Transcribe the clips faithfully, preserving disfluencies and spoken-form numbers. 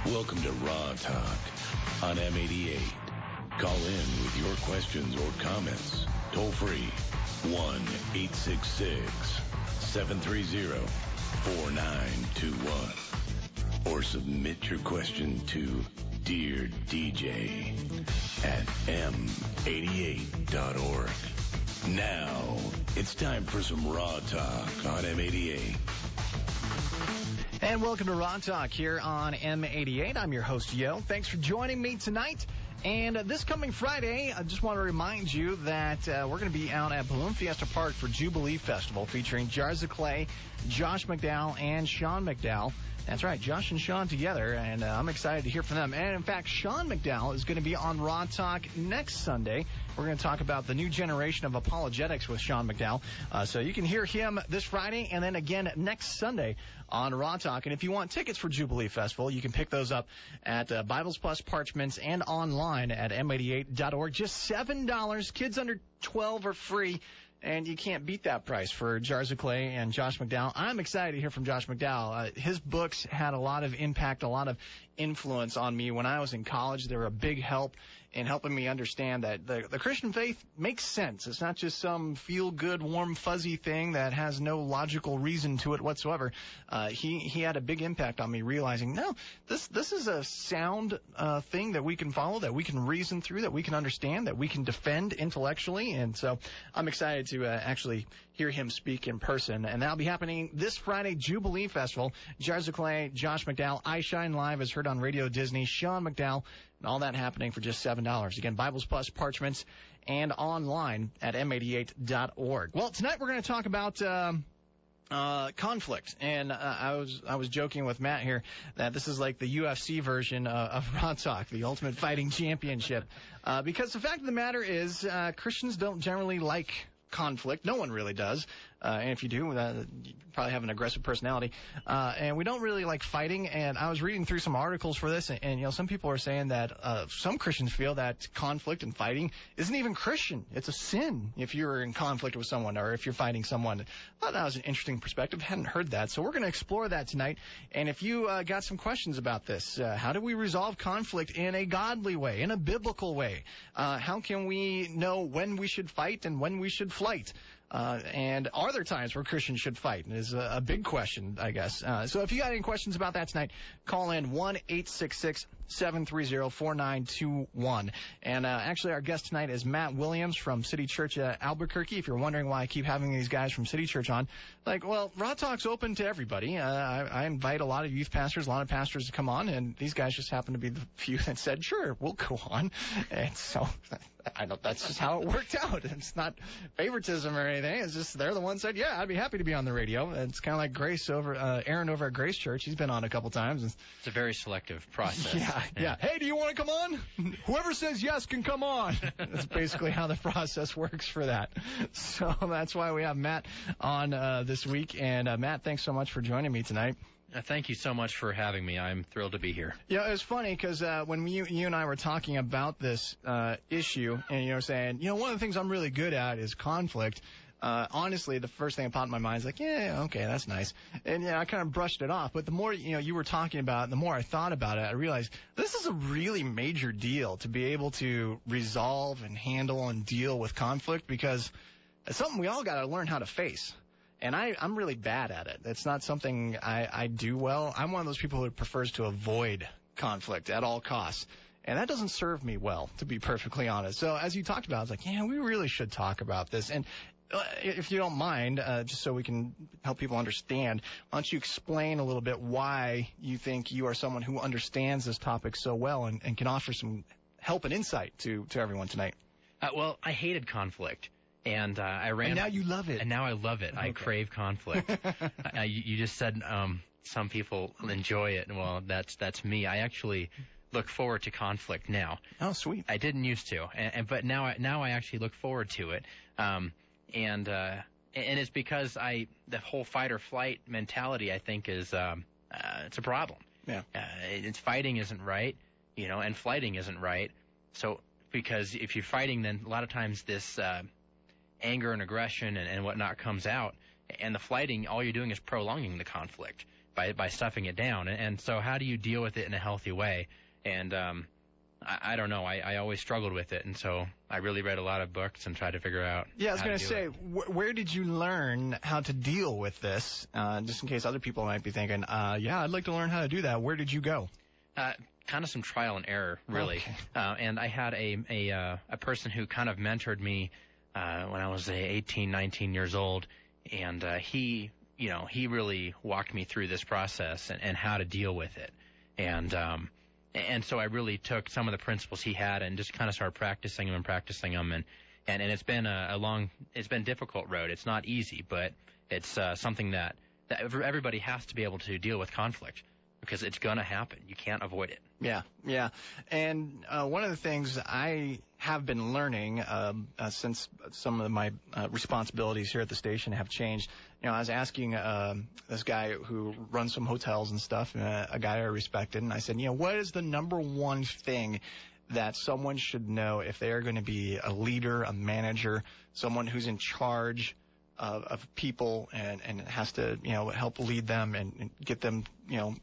Welcome to Raw Talk on M eighty-eight. Call in with your questions or comments. Toll free one eight six six, seven three zero, four nine two one. Or submit your question to Dear D J at M eighty-eight dot org. Now, it's time for some Raw Talk on M eighty-eight. And welcome to Raw Talk here on M eighty-eight. I'm your host, Yo. Thanks for joining me tonight. And uh, this coming Friday, I just want to remind you that uh, we're going to be out at Balloon Fiesta Park for Jubilee Festival featuring Jars of Clay, Josh McDowell, and Sean McDowell. That's right, Josh and Sean together, and uh, I'm excited to hear from them. And, in fact, Sean McDowell is going to be on Raw Talk next Sunday. We're going to talk about the new generation of apologetics with Sean McDowell. Uh, so you can hear him this Friday and then again next Sunday on Raw Talk. And if you want tickets for Jubilee Festival, you can pick those up at uh, Bibles Plus Parchments and online at M eighty-eight dot org. Just seven dollars. Kids under twelve are free. And you can't beat that price for Jars of Clay and Josh McDowell. I'm excited to hear from Josh McDowell. Uh, his books had a lot of impact, a lot of influence on me when I was in college. They were a big help in helping me understand that the, the Christian faith makes sense. It's not just some feel-good, warm, fuzzy thing that has no logical reason to it whatsoever. Uh, he, he had a big impact on me realizing, no, this this is a sound uh, thing that we can follow, that we can reason through, that we can understand, that we can defend intellectually. And so I'm excited to uh, actually hear him speak in person. And that'll be happening this Friday, Jubilee Festival. Jars of Clay, Josh McDowell, I Shine Live is heard on Radio Disney, Sean McDowell, and all that happening for just seven dollars. Again, Bibles Plus Parchments and online at M eighty-eight dot org. Well, tonight we're going to talk about um, uh, conflict. And uh, I was I was joking with Matt here that this is like the U F C version uh, of Raw Talk, the Ultimate Fighting Championship. Uh, because the fact of the matter is uh, Christians don't generally like conflict. No one really does. Uh, and if you do, uh, you probably have an aggressive personality. Uh, and we don't really like fighting. And I was reading through some articles for this, and, and you know, some people are saying that uh, some Christians feel that conflict and fighting isn't even Christian. It's a sin if you're in conflict with someone or if you're fighting someone. I thought that was an interesting perspective. Hadn't heard that. So we're going to explore that tonight. And if you uh, got some questions about this, uh, how do we resolve conflict in a godly way, in a biblical way? Uh, how can we know when we should fight and when we should flight? Uh, and are there times where Christians should fight? Is a, a big question, I guess. Uh, so if you got any questions about that tonight, call in one eight six six, seven three zero, four nine two one. And uh, actually, our guest tonight is Matt Williams from City Church uh, Albuquerque. If you're wondering why I keep having these guys from City Church on, like, well, Raw Talk's open to everybody. Uh, I, I invite a lot of youth pastors, a lot of pastors to come on, and these guys just happen to be the few that said, sure, we'll go on. And so I know that's just how it worked out. It's not favoritism or anything. It's just they're the ones that said, yeah, I'd be happy to be on the radio. And it's kind of like Grace over, uh, Aaron over at Grace Church. He's been on a couple times. And it's a very selective process. Yeah, yeah, yeah. Hey, do you want to come on? Whoever says yes can come on. That's basically how the process works for that. So that's why we have Matt on uh, this week. And uh, Matt, thanks so much for joining me tonight. Uh, thank you so much for having me. I'm thrilled to be here. Yeah, it was funny because uh, when you, you and I were talking about this uh, issue and, you know, saying, you know, one of the things I'm really good at is conflict. Uh, honestly, the first thing that popped in my mind is like, yeah, okay, that's nice. And, yeah, I kind of brushed it off. But the more, you know, you were talking about it, the more I thought about it, I realized this is a really major deal to be able to resolve and handle and deal with conflict because it's something we all got to learn how to face. And I, I'm really bad at it. It's not something I, I do well. I'm one of those people who prefers to avoid conflict at all costs. And that doesn't serve me well, to be perfectly honest. So as you talked about, I was like, yeah, we really should talk about this. And uh, if you don't mind, uh, just so we can help people understand, why don't you explain a little bit why you think you are someone who understands this topic so well and, and can offer some help and insight to, to everyone tonight? Uh, well, I hated conflict. And uh, I ran. And now you love it. And now I love it. Okay. I crave conflict. uh, you, you just said um, some people enjoy it. Well, that's that's me. I actually look forward to conflict now. Oh, sweet. I didn't used to, and, and but now I, now I actually look forward to it. Um, and uh, and it's because I the whole fight or flight mentality I think is um, uh, it's a problem. Yeah. Uh, it's fighting isn't right, you know, and flighting isn't right. So because if you're fighting, then a lot of times this. Uh, anger and aggression and, and whatnot comes out, and the flighting, all you're doing is prolonging the conflict. by by stuffing it down. And, and so how do you deal with it in a healthy way? And um, I, I don't know. I, I always struggled with it, and so I really read a lot of books and tried to figure out. Yeah, I was going to to say, wh- where did you learn how to deal with this? Uh, just in case other people might be thinking, uh, yeah, I'd like to learn how to do that. Where did you go? Uh, kind of some trial and error, really. Okay. Uh, and I had a a uh, a person who kind of mentored me uh, when I was uh, eighteen, nineteen years old, and uh, he, you know, he really walked me through this process and, and how to deal with it. And um, and so I really took some of the principles he had and just kind of started practicing them and practicing them. And and, and it's been a, a long, it's been a difficult road. It's not easy, but it's uh, something that, that everybody has to be able to deal with conflict. Because it's going to happen. You can't avoid it. Yeah, yeah. And uh, one of the things I have been learning um, uh, since some of my uh, responsibilities here at the station have changed, you know, I was asking uh, this guy who runs some hotels and stuff, uh, a guy I respected, and I said, you know, what is the number one thing that someone should know if they are going to be a leader, a manager, someone who's in charge of, of people and, and has to, you know, help lead them and, and get them, you know,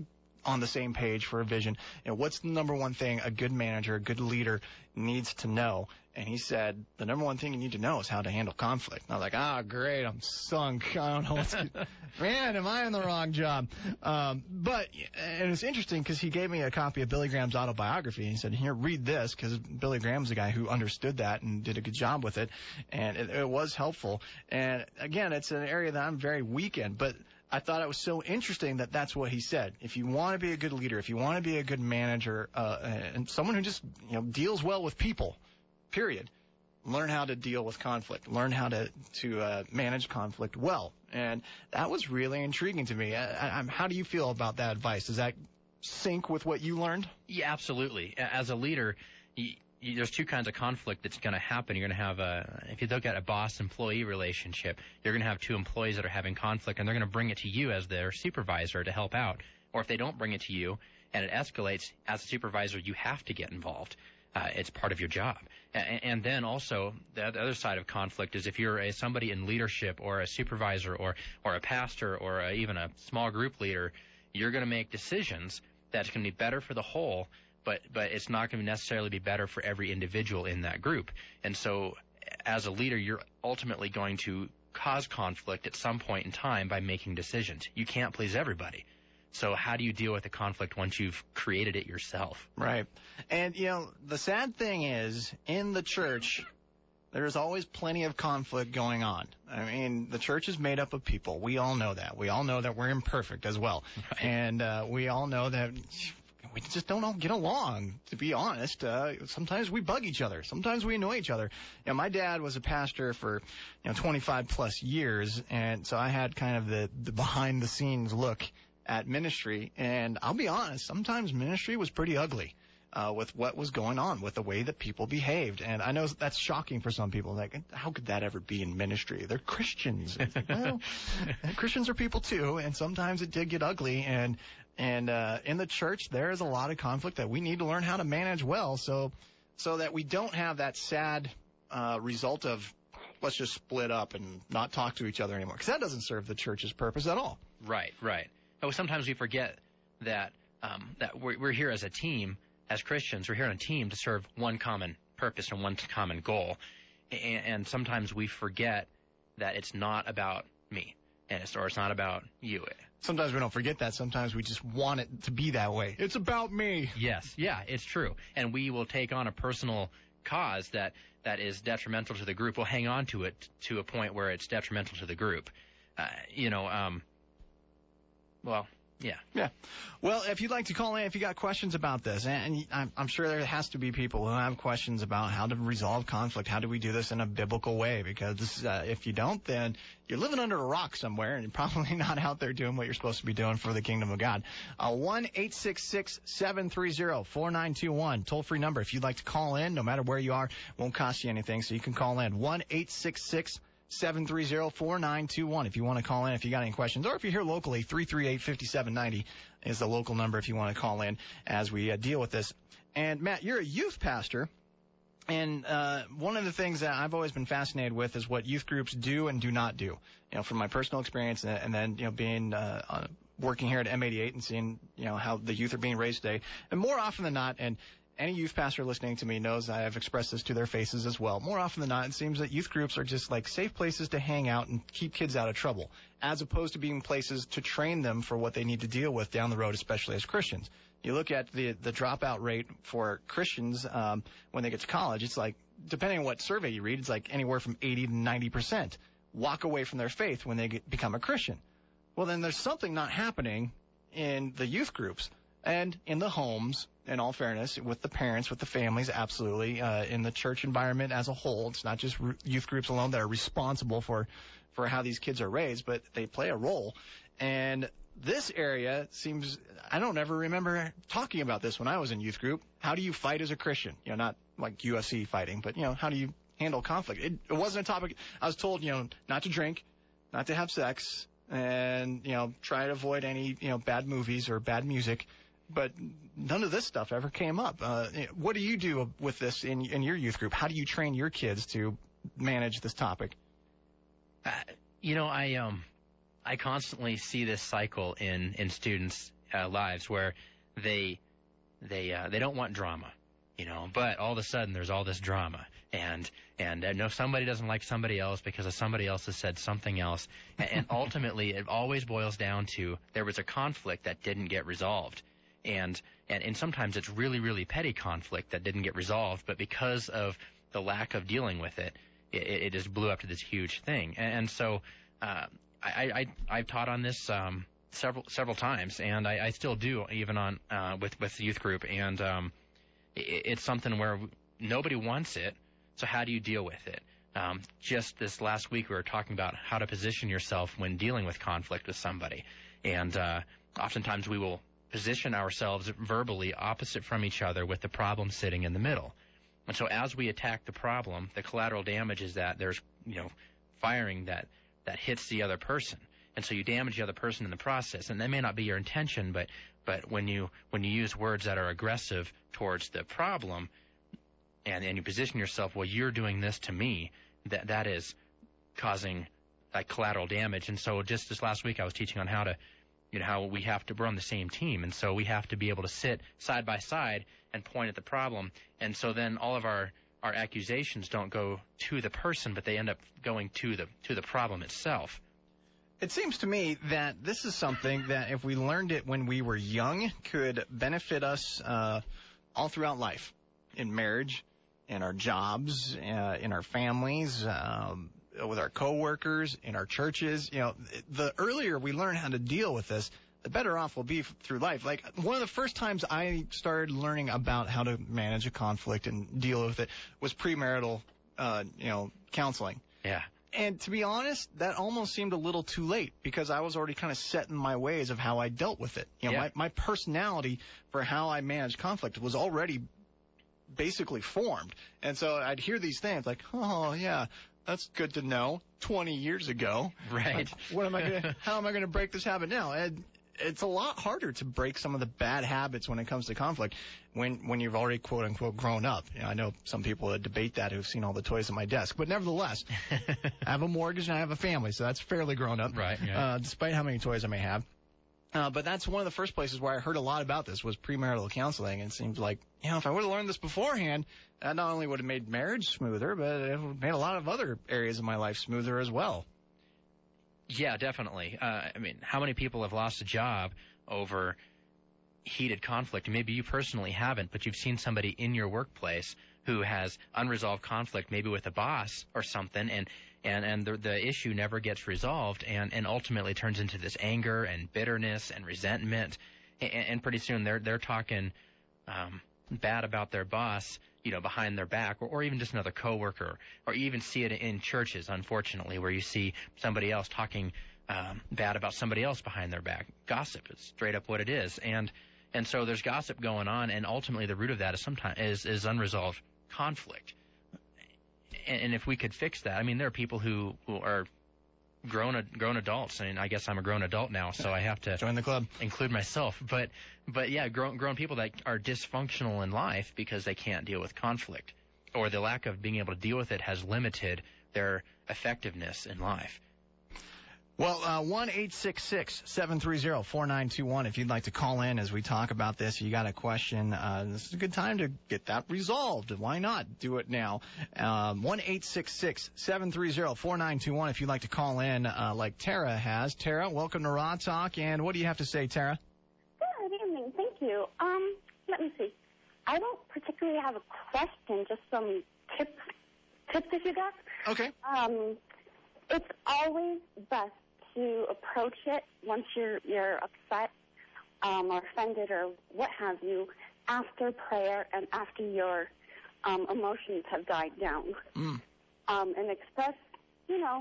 on the same page for a vision. You know, what's the number one thing a good manager, a good leader needs to know? And he said, the number one thing you need to know is how to handle conflict. And I was like, ah, great, I'm sunk. I don't know what's good. Man, am I in the wrong job? Um, but, and it's interesting because he gave me a copy of Billy Graham's autobiography. And he said, here, read this, because Billy Graham's the guy who understood that and did a good job with it. And it, it was helpful. And again, it's an area that I'm very weak in, but I thought it was so interesting that that's what he said. If you want to be a good leader, if you want to be a good manager, uh, and someone who just, you know, deals well with people, period, learn how to deal with conflict, learn how to, to uh, manage conflict well. And that was really intriguing to me. I, I, how do you feel about that advice? Does that sync with what you learned? Yeah, absolutely. As a leader, you, you, there's two kinds of conflict that's going to happen. You're going to have a, if you look at a boss-employee relationship, you're going to have two employees that are having conflict, and they're going to bring it to you as their supervisor to help out. Or if they don't bring it to you and it escalates, as a supervisor, you have to get involved. Uh, it's part of your job. And, and then also, the other side of conflict is if you're a, somebody in leadership or a supervisor or, or a pastor or a, even a small group leader, you're going to make decisions that's going to be better for the whole, but but it's not going to necessarily be better for every individual in that group. And so as a leader, you're ultimately going to cause conflict at some point in time by making decisions. You can't please everybody. So how do you deal with the conflict once you've created it yourself? Right. And, you know, the sad thing is, in the church, there's always plenty of conflict going on. I mean, the church is made up of people. We all know that. We all know that we're imperfect as well. Right. And uh, we all know that we just don't all get along, to be honest. Uh, sometimes we bug each other. Sometimes we annoy each other. You know, my dad was a pastor for, you know, twenty-five plus years, and so I had kind of the, the behind-the-scenes look at ministry. And I'll be honest, sometimes ministry was pretty ugly uh, with what was going on, with the way that people behaved. And I know that's shocking for some people. Like, how could that ever be in ministry? They're Christians. It's like, well, Christians are people too, and sometimes it did get ugly. And And uh, in the church, there is a lot of conflict that we need to learn how to manage well, so so that we don't have that sad uh, result of let's just split up and not talk to each other anymore, because that doesn't serve the church's purpose at all. Right, right. Oh, sometimes we forget that um, that we're, we're here as a team, as Christians. We're here on a team to serve one common purpose and one common goal, and, and sometimes we forget that it's not about me, and it's, or it's not about you. Sometimes we don't forget that. Sometimes we just want it to be that way. It's about me. Yes. Yeah, it's true. And we will take on a personal cause that, that is detrimental to the group. We'll hang on to it to a point where it's detrimental to the group. Uh, you know, um, well, yeah. Yeah. Well, if you'd like to call in, if you got questions about this, and I'm, I'm sure there has to be people who have questions about how to resolve conflict, how do we do this in a biblical way, because this, uh, if you don't, then you're living under a rock somewhere, and you're probably not out there doing what you're supposed to be doing for the kingdom of God. Uh, one eight six six, seven three zero, four nine two one, toll-free number. If you'd like to call in, no matter where you are, won't cost you anything, so you can call in. one eight six six, seven three zero, four nine two one if you want to call in, if you got any questions, or if you're here locally, three three eight, five seven nine zero is the local number if you want to call in as we uh, deal with this. And, Matt, you're a youth pastor, and uh, one of the things that I've always been fascinated with is what youth groups do and do not do. You know, from my personal experience, and, and then, you know, being uh, working here at M eighty-eight and seeing, you know, how the youth are being raised today. And more often than not, and any youth pastor listening to me knows I have expressed this to their faces as well. More often than not, it seems that youth groups are just like safe places to hang out and keep kids out of trouble, as opposed to being places to train them for what they need to deal with down the road, especially as Christians. You look at the the dropout rate for Christians um, when they get to college, it's like, depending on what survey you read, it's like anywhere from eighty to ninety percent walk away from their faith when they get, become a Christian. Well, then there's something not happening in the youth groups and in the homes, in all fairness, with the parents, with the families, absolutely, uh, in the church environment as a whole. It's not just youth groups alone that are responsible for, for how these kids are raised, but they play a role. And this area seems, I don't ever remember talking about this when I was in youth group. How do you fight as a Christian? You know, not like U F C fighting, but, you know, how do you handle conflict? It, it wasn't a topic. I was told, you know, not to drink, not to have sex, and, you know, try to avoid any, you know, bad movies or bad music. But none of this stuff ever came up. Uh, what do you do with this in, in your youth group? How do you train your kids to manage this topic? Uh, you know, I um, I constantly see this cycle in in students' uh, lives where they they uh, they don't want drama, you know, but all of a sudden there's all this drama, and and uh, no, somebody doesn't like somebody else because of somebody else has said something else, and, and ultimately it always boils down to there was a conflict that didn't get resolved. And, and and sometimes it's really, really petty conflict that didn't get resolved, but because of the lack of dealing with it, it, it just blew up to this huge thing. And, and so uh, I, I, I've taught on this um, several several times, and I, I still do, even on uh, with, with the youth group. And um, it, it's something where nobody wants it, so how do you deal with it? Um, just this last week we were talking about how to position yourself when dealing with conflict with somebody. And uh, oftentimes we will position ourselves verbally opposite from each other with the problem sitting in the middle. And so as we attack the problem, the collateral damage is that there's, you know, firing that, that hits the other person. And so you damage the other person in the process. And that may not be your intention, but, but when you, when you use words that are aggressive towards the problem and, and you position yourself, well, you're doing this to me, that, that is causing like collateral damage. And so just this last week I was teaching on how to, you know, how we have to, we're on the same team, and so we have to be able to sit side by side and point at the problem, and so then all of our, our accusations don't go to the person, but they end up going to the to the problem itself. It seems to me that this is something that if we learned it when we were young could benefit us uh, all throughout life, in marriage, in our jobs, uh, in our families, um, with our coworkers, in our churches. You know, the earlier we learn how to deal with this, the better off we'll be f- through life. Like, one of the first times I started learning about how to manage a conflict and deal with it was premarital, uh, you know, counseling. Yeah. And to be honest, that almost seemed a little too late because I was already kind of set in my ways of how I dealt with it. You know, yeah. my, my personality for how I managed conflict was already basically formed. And so I'd hear these things like, oh, yeah, that's good to know. Twenty years ago, right? Uh, what am I gonna? How am I gonna break this habit now? And it's a lot harder to break some of the bad habits when it comes to conflict when when you've already quote unquote grown up. You know, I know some people that debate that who've seen all the toys on my desk, but nevertheless, I have a mortgage and I have a family, so that's fairly grown up, right? Yeah. Uh, despite how many toys I may have. Uh, but that's one of the first places where I heard a lot about this was premarital counseling. And it seems like, you know, if I would have learned this beforehand, that not only would have made marriage smoother, but it would have made a lot of other areas of my life smoother as well. Yeah, definitely. Uh, I mean, how many people have lost a job over heated conflict? Maybe you personally haven't, but you've seen somebody in your workplace who has unresolved conflict, maybe with a boss or something, and and and the, the issue never gets resolved, and, and ultimately turns into this anger and bitterness and resentment, and, and pretty soon they're they're talking um, bad about their boss, you know, behind their back, or, or even just another coworker, or you even see it in churches, unfortunately, where you see somebody else talking um, bad about somebody else behind their back. Gossip is straight up what it is, and and so there's gossip going on, and ultimately the root of that is sometimes is, is unresolved conflict. And, and if we could fix that, I mean, there are people who, who are grown grown adults, and I guess I'm a grown adult now, so I have to join the club, include myself. But but yeah, grown grown people that are dysfunctional in life because they can't deal with conflict, or the lack of being able to deal with it has limited their effectiveness in life. Well, uh, one eight six six, seven three zero, four nine two one. If you'd like to call in as we talk about this, you got a question, uh, this is a good time to get that resolved. Why not do it now? Um, one eight six six, seven three zero, four nine two one if you'd like to call in uh, like Tara has. Tara, welcome to Raw Talk, and what do you have to say, Tara? Good evening. Thank you. Um, let me see. I don't particularly have a question, just some tips, tips if you got. Okay. Um, it's always best to approach it once you're you're upset um, or offended or what have you after prayer and after your um, emotions have died down, Mm. um, and express, you know,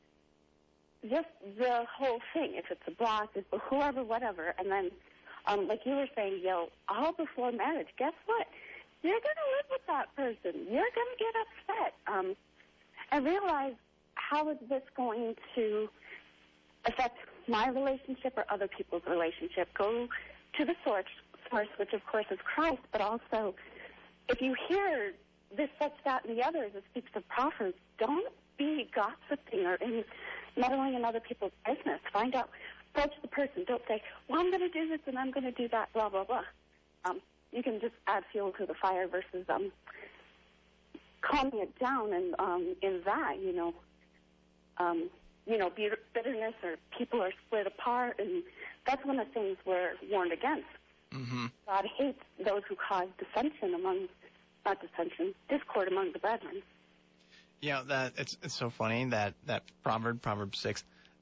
just the whole thing. If it's a boss, if whoever, whatever, and then, um, like you were saying, yo, all before marriage. Guess what? You're gonna live with that person. You're gonna get upset, um, and realize how is this going to affect my relationship or other people's relationship. Go to the source, source, which of course is Christ, but also if you hear this, such, that, and the others, it speaks of Proverbs, don't be gossiping or in, meddling in other people's business. Find out, approach the person. Don't say, well, I'm going to do this and I'm going to do that, blah, blah, blah. Um, you can just add fuel to the fire versus um, calming it down and um, in that, you know, um, you know, bitterness or people are split apart, and that's one of the things we're warned against. Mm-hmm. God hates those who cause dissension among, not dissension, discord among the brethren. Yeah, that it's it's so funny that that proverb, Proverb six,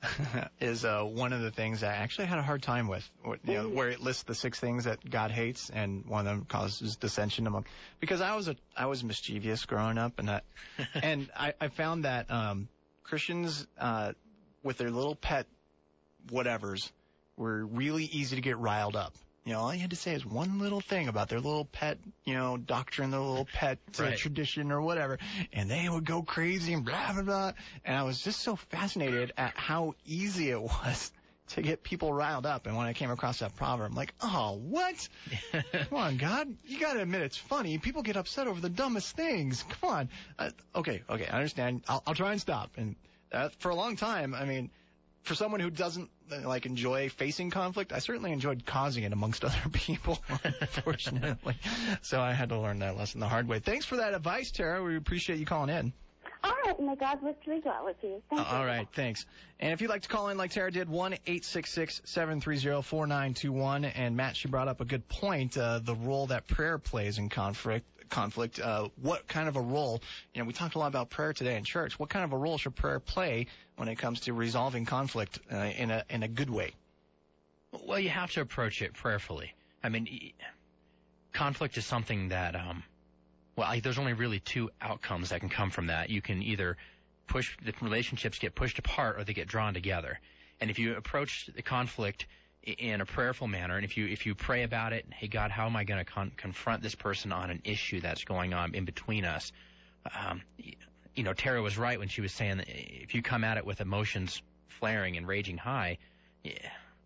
is uh, one of the things I actually had a hard time with. You know, where it lists the six things that God hates, and one of them causes dissension among. Because I was a I was mischievous growing up, and that, and I, I found that um, Christians uh, with their little pet whatevers were really easy to get riled up. You know, all you had to say is one little thing about their little pet, you know, doctrine, their little pet uh, Right. tradition or whatever, and they would go crazy and blah, blah, blah. And I was just so fascinated at how easy it was to get people riled up. And when I came across that proverb, I'm like, oh, what? Come on, God. You got to admit it's funny. People get upset over the dumbest things. Come on. Uh, okay, okay, I understand. I'll, I'll try and stop. And uh, for a long time, I mean, for someone who doesn't uh, like enjoy facing conflict, I certainly enjoyed causing it amongst other people, unfortunately. So I had to learn that lesson the hard way. Thanks for that advice, Tara. We appreciate you calling in. All right, may God richly dwell with you. Thank Uh, you. all right, thanks. And if you'd like to call in like Tara did, one eight six six, seven three zero, four nine two one. And Matt, she brought up a good point, uh, the role that prayer plays in conflict. conflict. Uh, what kind of a role, you know, we talked a lot about prayer today in church. What kind of a role should prayer play when it comes to resolving conflict uh, in a in a good way? Well, you have to approach it prayerfully. I mean, y- conflict is something that, um, well, I, there's only really two outcomes that can come from that. You can either push, the relationships get pushed apart or they get drawn together. And if you approach the conflict i- in a prayerful manner, and if you if you pray about it, hey, God, how am I going to con- confront this person on an issue that's going on in between us? Um, y- you know, Tara was right when she was saying that if you come at it with emotions flaring and raging high, yeah,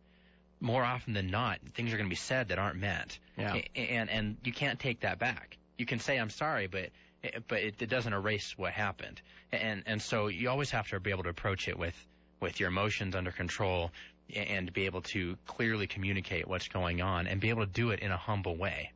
more often than not, things are going to be said that aren't meant. Yeah. A- And and you can't take that back. You can say I'm sorry, but but it, it doesn't erase what happened. And and so you always have to be able to approach it with with your emotions under control and be able to clearly communicate what's going on and be able to do it in a humble way.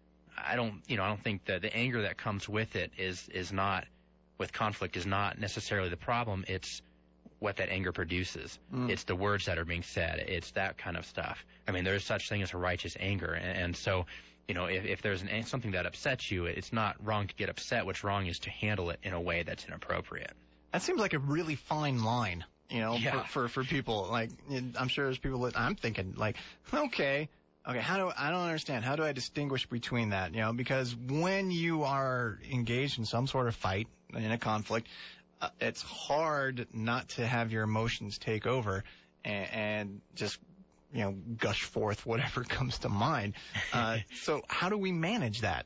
I don't, you know, I don't think that the anger that comes with it is is not with conflict is not necessarily the problem. It's what that anger produces. Mm. It's the words that are being said. It's that kind of stuff. I mean, there's such thing as a righteous anger, and, and so, you know, if, if there's an, something that upsets you, it's not wrong to get upset. What's wrong is to handle it in a way that's inappropriate. That seems like a really fine line, you know, Yeah. for, for for people. Like, I'm sure there's people that I'm thinking, like, okay, okay, how do I don't understand? How do I distinguish between that? You know, because when you are engaged in some sort of fight, in a conflict, uh, it's hard not to have your emotions take over and, and just, you know, gush forth whatever comes to mind. Uh, so how do we manage that?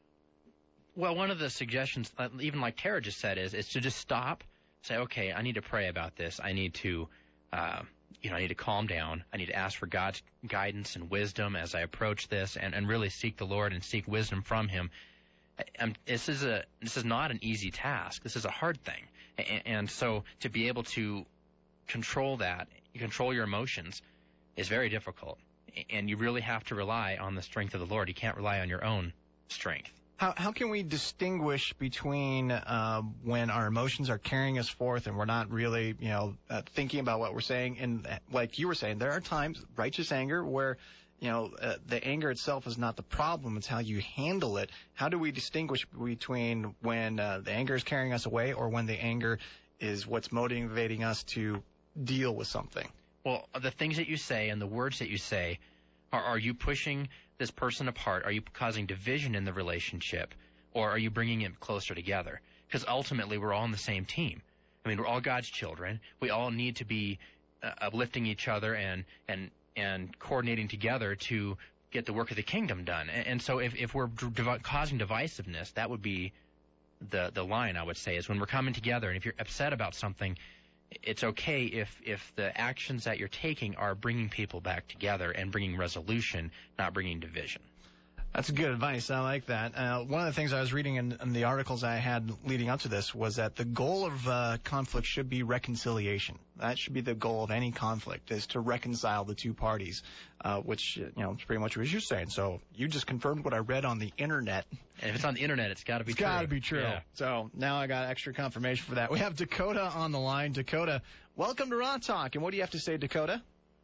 Well, one of the suggestions, uh, even like Tara just said, is is to just stop, say, okay, I need to pray about this. I need to, uh, you know, I need to calm down. I need to ask for God's guidance and wisdom as I approach this, and, and really seek the Lord and seek wisdom from Him. Um, this is a this is not an easy task. This is a hard thing, and, and so to be able to control that, you control your emotions, is very difficult. And you really have to rely on the strength of the Lord. You can't rely on your own strength. How how can we distinguish between uh, when our emotions are carrying us forth and we're not really, you know, uh, thinking about what we're saying? And like you were saying, there are times, righteous anger, where, you know, uh, the anger itself is not the problem. It's how you handle it. How do we distinguish between when uh, the anger is carrying us away or when the anger is what's motivating us to deal with something? Well, the things that you say and the words that you say, are, are you pushing this person apart? Are you causing division in the relationship, or are you bringing it closer together? Because ultimately, we're all on the same team. I mean, we're all God's children. We all need to be uh, uplifting each other and and and coordinating together to get the work of the kingdom done. And, and so, if if we're div- causing divisiveness, that would be the the line, I would say, is when we're coming together. And if you're upset about something, it's okay if, if the actions that you're taking are bringing people back together and bringing resolution, not bringing division. That's good advice. I like that. Uh, one of the things I was reading in, in the articles I had leading up to this was that the goal of uh, conflict should be reconciliation. That should be the goal of any conflict, is to reconcile the two parties, uh, which, you know, is pretty much what you're saying. So you just confirmed what I read on the Internet. And if it's on the Internet, it's got to be it's true. It's got to be true. Yeah. So now I got extra confirmation for that. We have Dakota on the line. Dakota, welcome to Raw Talk. And what do you have to say, Dakota?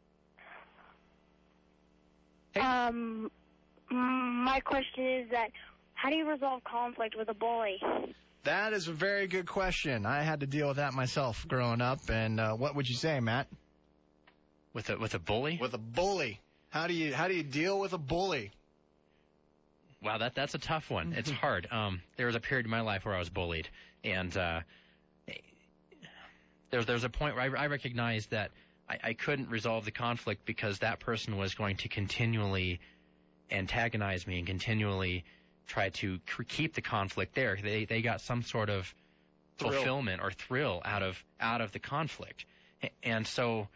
Hey. Um... My question is that how do you resolve conflict with a bully? That is a very good question. I had to deal with that myself growing up. And uh, what would you say, Matt? With a with a bully? With a bully. How do you how do you deal with a bully? Wow, that that's a tough one. It's hard. Um, there was a period in my life where I was bullied, and uh, there's there's a point where I, I recognized that I, I couldn't resolve the conflict because that person was going to continually antagonize me and continually try to keep the conflict there. They they got some sort of thrill. fulfillment or thrill out of out of the conflict, and so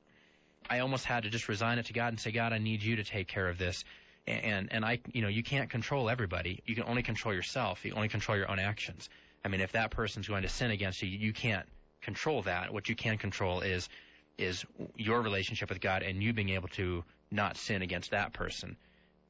I almost had to just resign it to God and say, God, I need you to take care of this. And and I, you know, you can't control everybody. You can only control yourself. You only control your own actions. I mean, if that person's going to sin against you, you can't control that. What you can control is is your relationship with God and you being able to not sin against that person.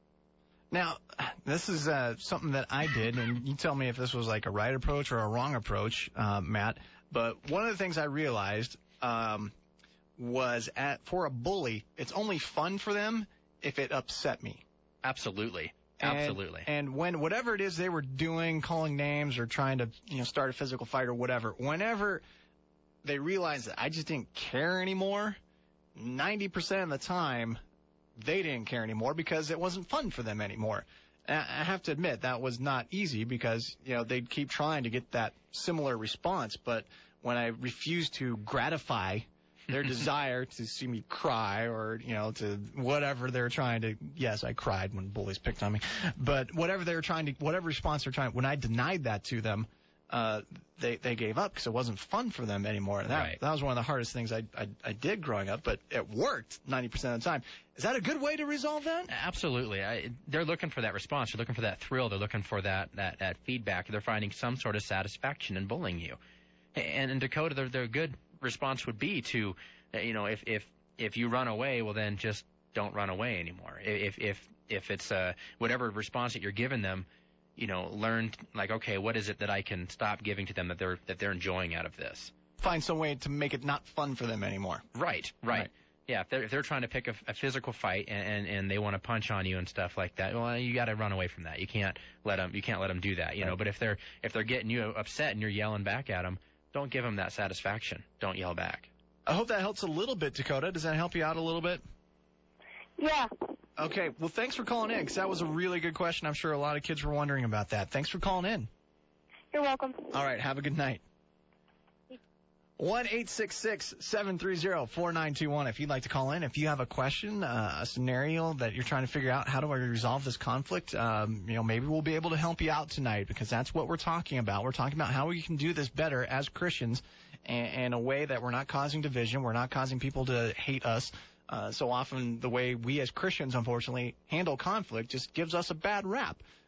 Now, this is uh, something that I did, and you tell me if this was like a right approach or a wrong approach, uh, Matt. But one of the things I realized um, was at for a bully, it's only fun for them if it upset me. Absolutely. And, Absolutely. And when whatever it is they were doing, calling names or trying to, you know, start a physical fight or whatever, whenever they realized that I just didn't care anymore, ninety percent of the time, they didn't care anymore because it wasn't fun for them anymore. And I have to admit that was not easy because, you know, they'd keep trying to get that similar response. But when I refused to gratify their desire to see me cry or, you know, to whatever they're trying to, yes, I cried when bullies picked on me, but whatever they were trying to, whatever response they're trying, when I denied that to them, uh, they, they gave up because it wasn't fun for them anymore. And that, right. that was one of the hardest things I, I, I did growing up, but it worked ninety percent of the time. Is that a good way to resolve that? Absolutely. I, they're looking for that response. They're looking for that thrill. They're looking for that, that, that feedback. They're finding some sort of satisfaction in bullying you. And in Dakota, their, their good response would be to, you know, if, if, if you run away, well, then just don't run away anymore. If, if, if it's, uh, whatever response that you're giving them, you know, learn, like, okay, what is it that I can stop giving to them that they're, that they're enjoying out of this? Find some way to make it not fun for them anymore. Right, right. right. Yeah, if they're, if they're trying to pick a, a physical fight and, and, and they want to punch on you and stuff like that, well, you got to run away from that. You can't let them, you can't let them do that, you right. know, but if they're, if they're getting you upset and you're yelling back at them, don't give them that satisfaction. Don't yell back. I hope that helps a little bit, Dakota. Does that help you out a little bit? Yeah. Okay. Well, thanks for calling in, because that was a really good question. I'm sure a lot of kids were wondering about that. Thanks for calling in. You're welcome. All right. Have a good night. one eight six six, seven three zero, four nine two one if you'd like to call in. If you have a question, uh, a scenario that you're trying to figure out, how do I resolve this conflict, um, you know, maybe we'll be able to help you out tonight, because that's what we're talking about. We're talking about how we can do this better as Christians in, in a way that we're not causing division, we're not causing people to hate us. Uh, so often the way we as Christians, unfortunately, handle conflict just gives us a bad rap.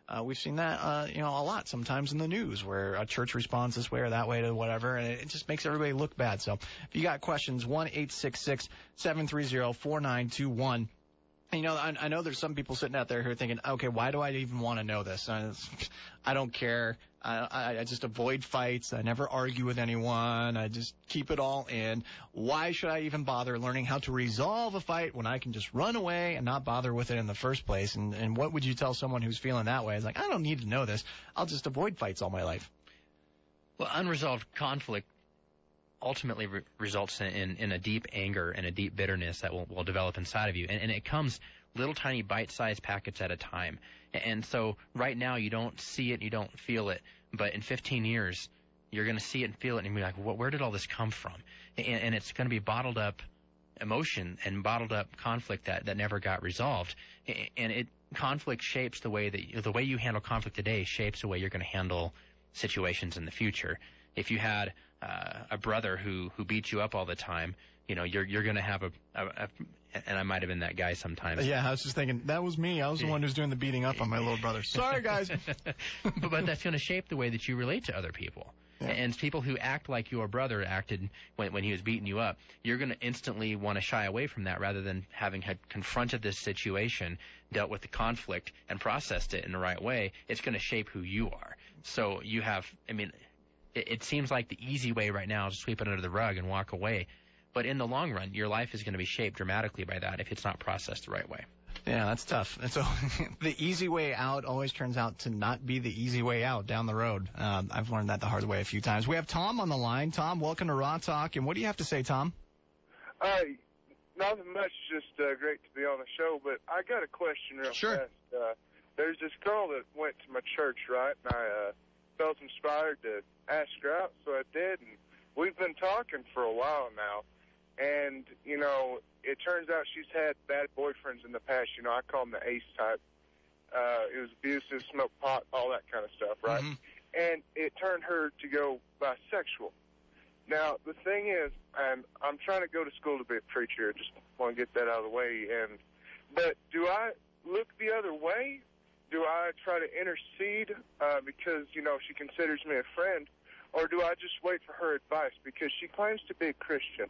Uh, we've seen that, uh, you know, a lot sometimes in the news where a church responds this way or that way to whatever, and it just makes everybody look bad. So if you got questions, one eight six six, seven three zero, four nine two one. And, you know, I, I know there's some people sitting out there who are thinking, okay, why do I even want to know this? I, I don't care. I, I, I just avoid fights. I never argue with anyone. I just keep it all in. Why should I even bother learning how to resolve a fight when I can just run away and not bother with it in the first place? And, and what would you tell someone who's feeling that way? It's like, I don't need to know this. I'll just avoid fights all my life. Well, unresolved conflict ultimately re- results in, in, in a deep anger and a deep bitterness that will, will develop inside of you. And, and it comes little tiny bite-sized packets at a time. And so right now you don't see it, you don't feel it, but in fifteen years you're going to see it and feel it, and you'll be like, well, where did all this come from? And, and it's going to be bottled up emotion and bottled up conflict that, that never got resolved. And it conflict shapes the way that the way you handle conflict today shapes the way you're going to handle situations in the future. If you had uh, a brother who who beat you up all the time, you know, you're you're going to have a, a, a and I might have been that guy sometimes. Yeah, I was just thinking, that was me. I was the one who's doing the beating up on my little brother. Sorry, guys. but, but that's going to shape the way that you relate to other people. Yeah. And people who act like your brother acted when, when he was beating you up, you're going to instantly want to shy away from that rather than having had confronted this situation, dealt with the conflict, and processed it in the right way. It's going to shape who you are. So you have, I mean, it, it seems like the easy way right now is to sweep it under the rug and walk away. But in the long run, your life is going to be shaped dramatically by that if it's not processed the right way. Yeah, that's tough. And so the easy way out always turns out to not be the easy way out down the road. Um, I've learned that the hard way a few times. We have Tom on the line. Tom, welcome to Raw Talk. And what do you have to say, Tom? Uh, nothing much, just uh, great to be on the show. But I got a question real sure. fast. Uh, there's this girl that went to my church, right? And I uh, felt inspired to ask her out, so I did. And we've been talking for a while now. And, you know, it turns out she's had bad boyfriends in the past. You know, I call them the ace type. Uh, it was abusive, smoked pot, all that kind of stuff, right? Mm-hmm. And it turned her to go bisexual. Now, the thing is, and I'm trying to go to school to be a preacher. I just want to get that out of the way. And But do I look the other way? Do I try to intercede uh, because, you know, she considers me a friend? Or do I just wait for her advice? Because she claims to be a Christian.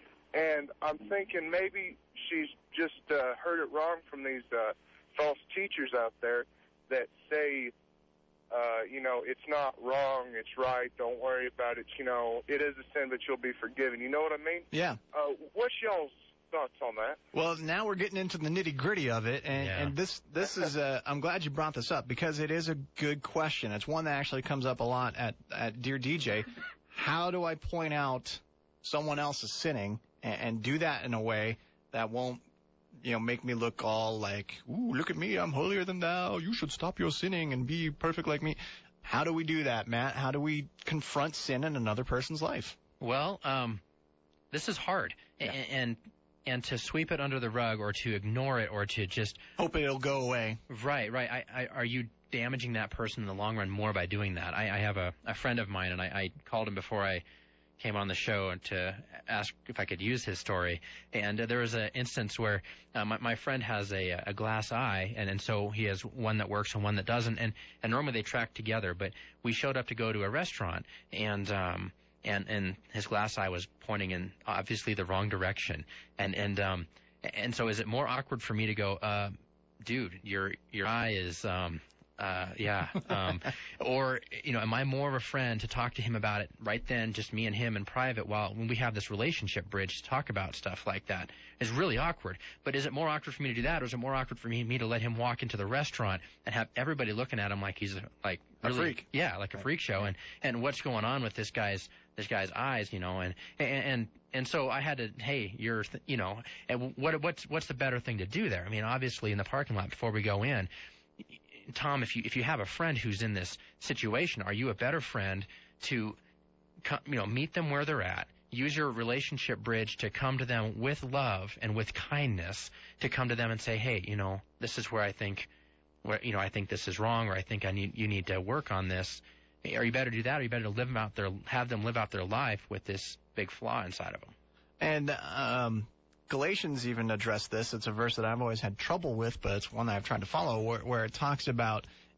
And I'm thinking maybe she's just uh, heard it wrong from these uh, false teachers out there that say, uh, you know, it's not wrong, it's right, don't worry about it, you know, it is a sin, but you'll be forgiven. You know what I mean? Yeah. Uh, what's y'all's thoughts on that? Well, now we're getting into the nitty-gritty of it, and, yeah. and this this is a, I'm glad you brought this up, because it is a good question. It's one that actually comes up a lot at, at Dear D J. How do I point out someone else is sinning and, and do that in a way that won't, you know, make me look all like, ooh, look at me, I'm holier than thou, you should stop your sinning and be perfect like me. How do we do that, Matt? How do we confront sin in another person's life? Well, um, this is hard. Yeah. And, and and to sweep it under the rug or to ignore it or to just hope it'll go away. Right, right. I, I, are you damaging that person in the long run more by doing that? I, I have a, a friend of mine, and I, I called him before I came on the show and to ask if I could use his story. And uh, there was an instance where uh, my, my friend has a, a glass eye, and, and so he has one that works and one that doesn't. And, and normally they track together, but we showed up to go to a restaurant, and um, and and his glass eye was pointing in obviously the wrong direction. And and um and so is it more awkward for me to go, uh, dude, your your eye is um uh yeah um or you know, am I more of a friend to talk to him about it right then, just me and him in private, while when we have this relationship bridge to talk about stuff like that? Is really awkward. But is it more awkward for me to do that, or is it more awkward for me me to let him walk into the restaurant and have everybody looking at him like he's like really, a freak? Yeah, like a freak show. And and what's going on with this guy's this guy's eyes, you know? And and and, and so I had to, hey, you're, th- you know, and what what's what's the better thing to do there? I mean, obviously in the parking lot before we go in, Tom, if you if you have a friend who's in this situation, are you a better friend to, you know, meet them where they're at? Use your relationship bridge to come to them with love and with kindness, to come to them and say, hey, you know, this is where I think, where you know, I think this is wrong, or I think I need you need to work on this. Are you better to do that, or are you better to live out their, have them live out their life with this big flaw inside of them? And um, Galatians even addressed this. It's a verse that I've always had trouble with, but it's one that I've tried to follow, where, where it talks about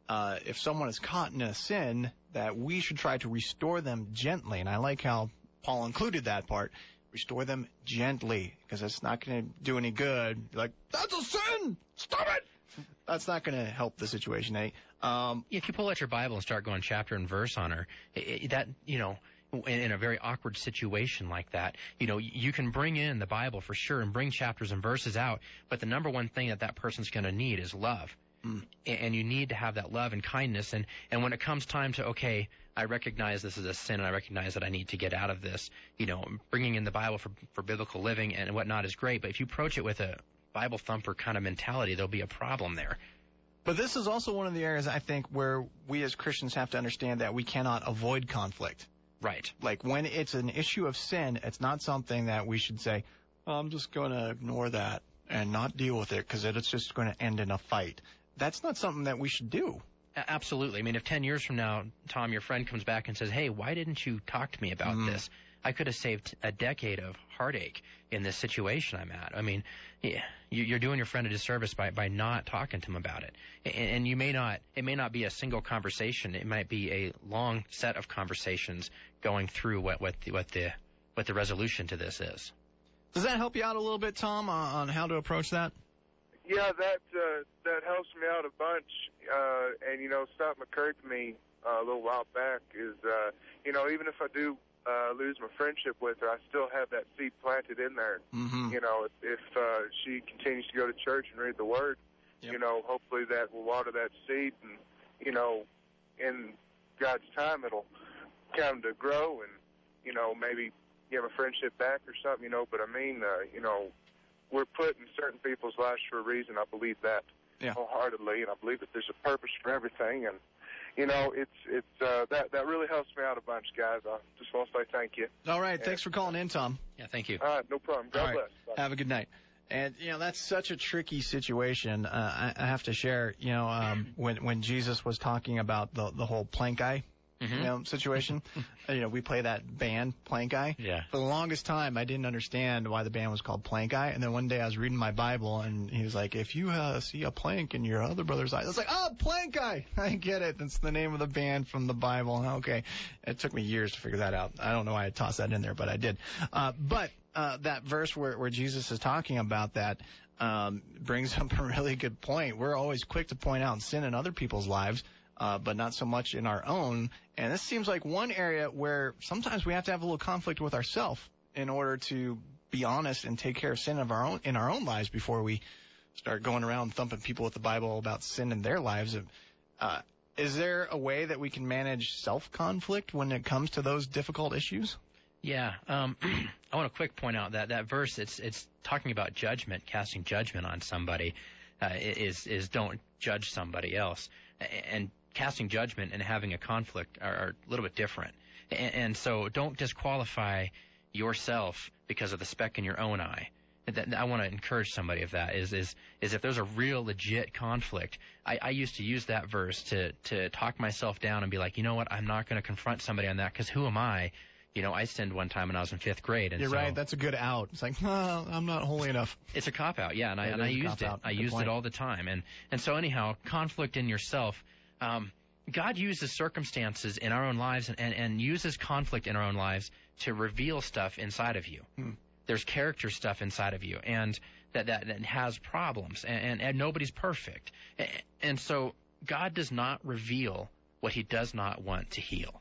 uh, if someone is caught in a sin, that we should try to restore them gently. And I like how Paul included that part. Restore them gently, because it's not going to do any good. Like, that's a sin! Stop it! That's not going to help the situation, eh? Um, if you pull out your Bible and start going chapter and verse on her, it, it, that, you know, in, in a very awkward situation like that, you know, you can bring in the Bible for sure and bring chapters and verses out, but the number one thing that that person's going to need is love. Mm. And, and you need to have that love and kindness. And, and when it comes time to, okay, I recognize this is a sin, and I recognize that I need to get out of this, you know, bringing in the Bible for, for biblical living and whatnot is great, but if you approach it with a Bible thumper kind of mentality, there'll be a problem there. But this is also one of the areas, I think, where we as Christians have to understand that we cannot avoid conflict. Right. Like, when it's an issue of sin, it's not something that we should say, oh, I'm just going to ignore that and not deal with it because it's just going to end in a fight. That's not something that we should do. Absolutely. I mean, if ten years from now, Tom, your friend comes back and says, hey, why didn't you talk to me about mm. this? I could have saved a decade of heartache in this situation I'm at. I mean, yeah, you're doing your friend a disservice by, by not talking to him about it. And, and you may not, it may not be a single conversation. It might be a long set of conversations going through what, what the, what the, what the resolution to this is. Does that help you out a little bit, Tom, on, on how to approach that? Yeah, that, uh, that helps me out a bunch. Uh, and, you know, something occurred to me uh, a little while back is, uh, you know, even if I do uh, lose my friendship with her, I still have that seed planted in there. Mm-hmm. You know, if, if uh, she continues to go to church and read the Word, yep. you know, hopefully that will water that seed, and, you know, in God's time it'll come to grow and, you know, maybe give a friendship back or something, you know. But, I mean, uh, you know, we're put in certain people's lives for a reason. I believe that. Yeah. Wholeheartedly, and I believe that there's a purpose for everything, and you know, it's it's uh, that that really helps me out a bunch, guys. I just want to say thank you. All right, and, thanks for calling in, Tom. Yeah, thank you. All right, no problem. God All right. bless. Bye. Have a good night. And you know, that's such a tricky situation. Uh, I, I have to share. You know, um, when when Jesus was talking about the the whole plank eye. Mm-hmm. You know, situation. You know, we play that band, Plank Eye. Yeah. For the longest time, I didn't understand why the band was called Plank Eye. And then one day I was reading my Bible, and he was like, if you uh, see a plank in your other brother's eye. I was like, oh, Plank Eye. I get it. That's the name of the band from the Bible. Okay. It took me years to figure that out. I don't know why I tossed that in there, but I did. Uh, but uh, that verse where, where Jesus is talking about that um, brings up a really good point. We're always quick to point out sin in other people's lives. Uh, but not so much in our own. And this seems like one area where sometimes we have to have a little conflict with ourselves in order to be honest and take care of sin of our own in our own lives before we start going around thumping people with the Bible about sin in their lives. Uh, is there a way that we can manage self-conflict when it comes to those difficult issues? Yeah. Um, I want to quick point out that that verse, it's it's talking about judgment, casting judgment on somebody, uh, is is don't judge somebody else. And casting judgment and having a conflict are, are a little bit different. And, and so don't disqualify yourself because of the speck in your own eye. That, I want to encourage somebody of that is, is, is if there's a real legit conflict, I, I used to use that verse to, to talk myself down and be like, you know what, I'm not going to confront somebody on that because who am I? You know, I sinned one time when I was in fifth grade. And You're so right. That's a good out. It's like, no, I'm not holy enough. It's a cop-out, yeah, and I, and I used it. I used it all the time. And, and so anyhow, conflict in yourself, um, God uses circumstances in our own lives and, and, and uses conflict in our own lives to reveal stuff inside of you. Hmm. There's character stuff inside of you, and that, that, that has problems, and, and, and nobody's perfect. And, and so God does not reveal what he does not want to heal.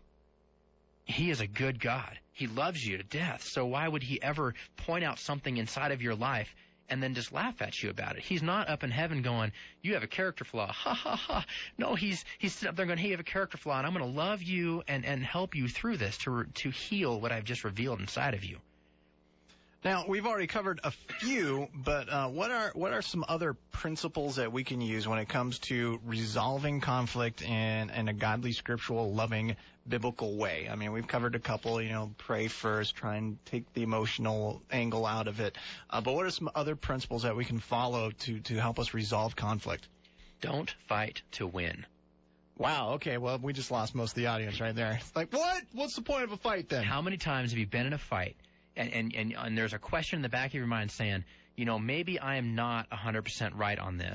He is a good God. He loves you to death. So why would he ever point out something inside of your life and then just laugh at you about it? He's not up in heaven going, you have a character flaw. Ha, ha, ha. No, he's he's sitting up there going, hey, you have a character flaw, and I'm going to love you and, and help you through this to to heal what I've just revealed inside of you. Now, we've already covered a few, but uh, what are what are some other principles that we can use when it comes to resolving conflict in, in a godly, scriptural, loving, biblical way? I mean, we've covered a couple, you know, pray first, try and take the emotional angle out of it. Uh, but what are some other principles that we can follow to, to help us resolve conflict? Don't fight to win. Wow, okay, well, we just lost most of the audience right there. It's like, what? What's the point of a fight then? How many times have you been in a fight? And, and, and, and there's a question in the back of your mind saying, you know, maybe I am not one hundred percent right on this,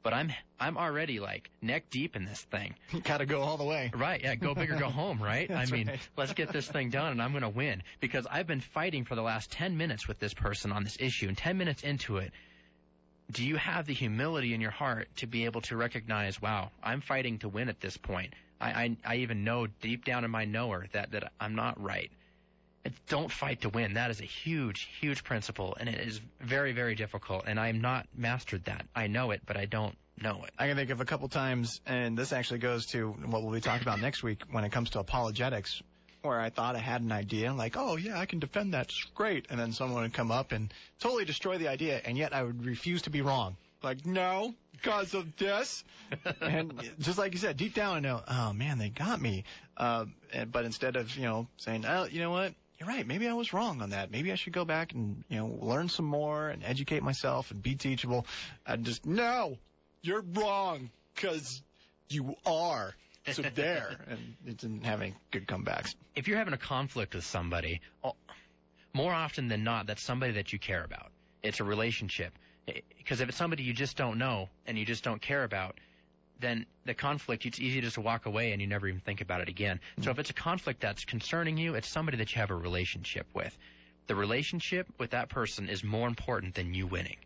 but I'm I'm already like neck deep in this thing. You got to go all the way. Right, yeah, go big or go home, right? I mean, right. Let's get this thing done and I'm going to win because I've been fighting for the last ten minutes with this person on this issue, and ten minutes into it, do you have the humility in your heart to be able to recognize, wow, I'm fighting to win at this point. I, I, I even know deep down in my knower that, that I'm not right. And don't fight to win. That is a huge, huge principle, and it is very, very difficult, and I'm not mastered that. I know it, but I don't know it. I can think of a couple times, and this actually goes to what we'll be talking about next week when it comes to apologetics, where I thought I had an idea, like, oh, yeah, I can defend that. It's great. And then someone would come up and totally destroy the idea, and yet I would refuse to be wrong. Like, no, because of this. And just like you said, deep down I know, oh, man, they got me. Uh, and, but instead of, you know, saying, oh, you know what, you're right, maybe I was wrong on that. Maybe I should go back and, you know, learn some more and educate myself and be teachable. I'd just, no, you're wrong, because you are. So there, and it didn't have any good comebacks. If you're having a conflict with somebody, more often than not, that's somebody that you care about. It's a relationship. Because if it's somebody you just don't know and you just don't care about, then the conflict, it's easy just to walk away and you never even think about it again. Mm-hmm. So if it's a conflict that's concerning you, it's somebody that you have a relationship with. The relationship with that person is more important than you winning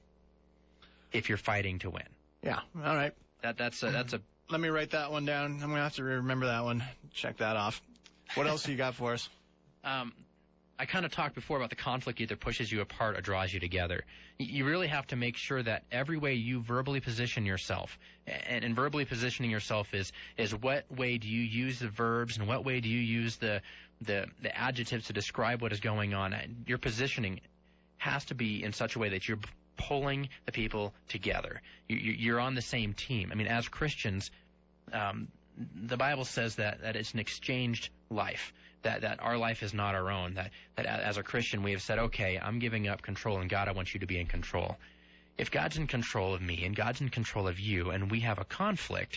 if you're fighting to win. Yeah, all right. That That's a, that's a Let me write that one down. I'm going to have to remember that one. Check that off. What else you got for us? Um, I kind of talked before about the conflict either pushes you apart or draws you together. You really have to make sure that every way you verbally position yourself, and, and verbally positioning yourself is is what way do you use the verbs and what way do you use the, the, the adjectives to describe what is going on. Your positioning has to be in such a way that you're pulling the people together. You, you, you're on the same team. I mean, as Christians, um, the Bible says that, that it's an exchanged life, that, that our life is not our own, that, that as a Christian we have said, okay, I'm giving up control, and God, I want you to be in control. If God's in control of me and God's in control of you and we have a conflict,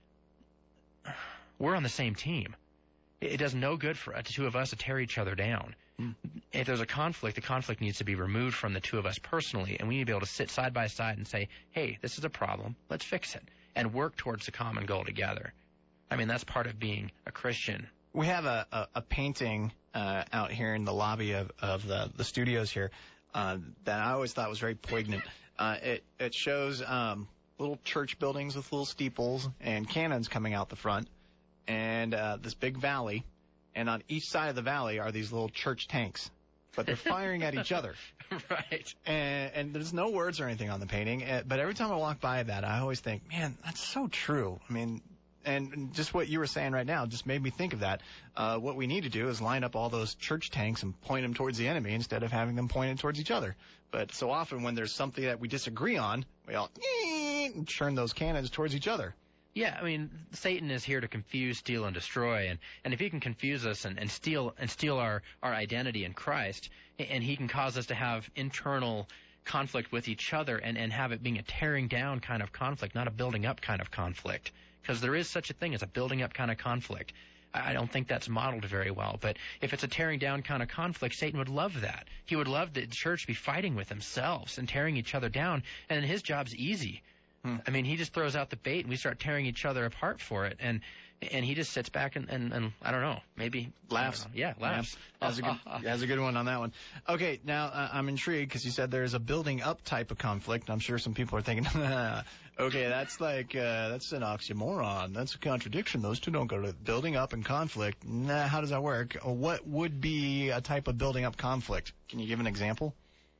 we're on the same team. It does no good for the two of us to tear each other down. Mm. If there's a conflict, the conflict needs to be removed from the two of us personally, and we need to be able to sit side by side and say, hey, this is a problem, let's fix it, and work towards the common goal together. I mean, that's part of being a Christian. We have a, a, a painting uh, out here in the lobby of, of the, the studios here uh, that I always thought was very poignant. Uh, it, it shows um, little church buildings with little steeples and cannons coming out the front, and uh, this big valley. And on each side of the valley are these little church tanks, but they're firing at each other. Right. And, and there's no words or anything on the painting, but every time I walk by that, I always think, man, that's so true. I mean, and just what you were saying right now just made me think of that. Uh, what we need to do is line up all those church tanks and point them towards the enemy instead of having them pointed towards each other. But so often when there's something that we disagree on, we all and turn those cannons towards each other. Yeah, I mean, Satan is here to confuse, steal, and destroy, and, and if he can confuse us and, and steal and steal our, our identity in Christ, and he can cause us to have internal conflict with each other and, and have it being a tearing down kind of conflict, not a building up kind of conflict, because there is such a thing as a building up kind of conflict. I don't think that's modeled very well, but if it's a tearing down kind of conflict, Satan would love that. He would love the church to be fighting with themselves and tearing each other down, and his job's easy. I mean, he just throws out the bait, and we start tearing each other apart for it, and and he just sits back and, and, and I don't know, maybe laughs. Yeah, laughs. Yeah. Has a good, has a good one on that one. Okay, now uh, I'm intrigued because you said there's a building up type of conflict. I'm sure some people are thinking, okay, that's like uh, that's an oxymoron. That's a contradiction. Those two don't go to building up and conflict. Nah, how does that work? What would be a type of building up conflict? Can you give an example?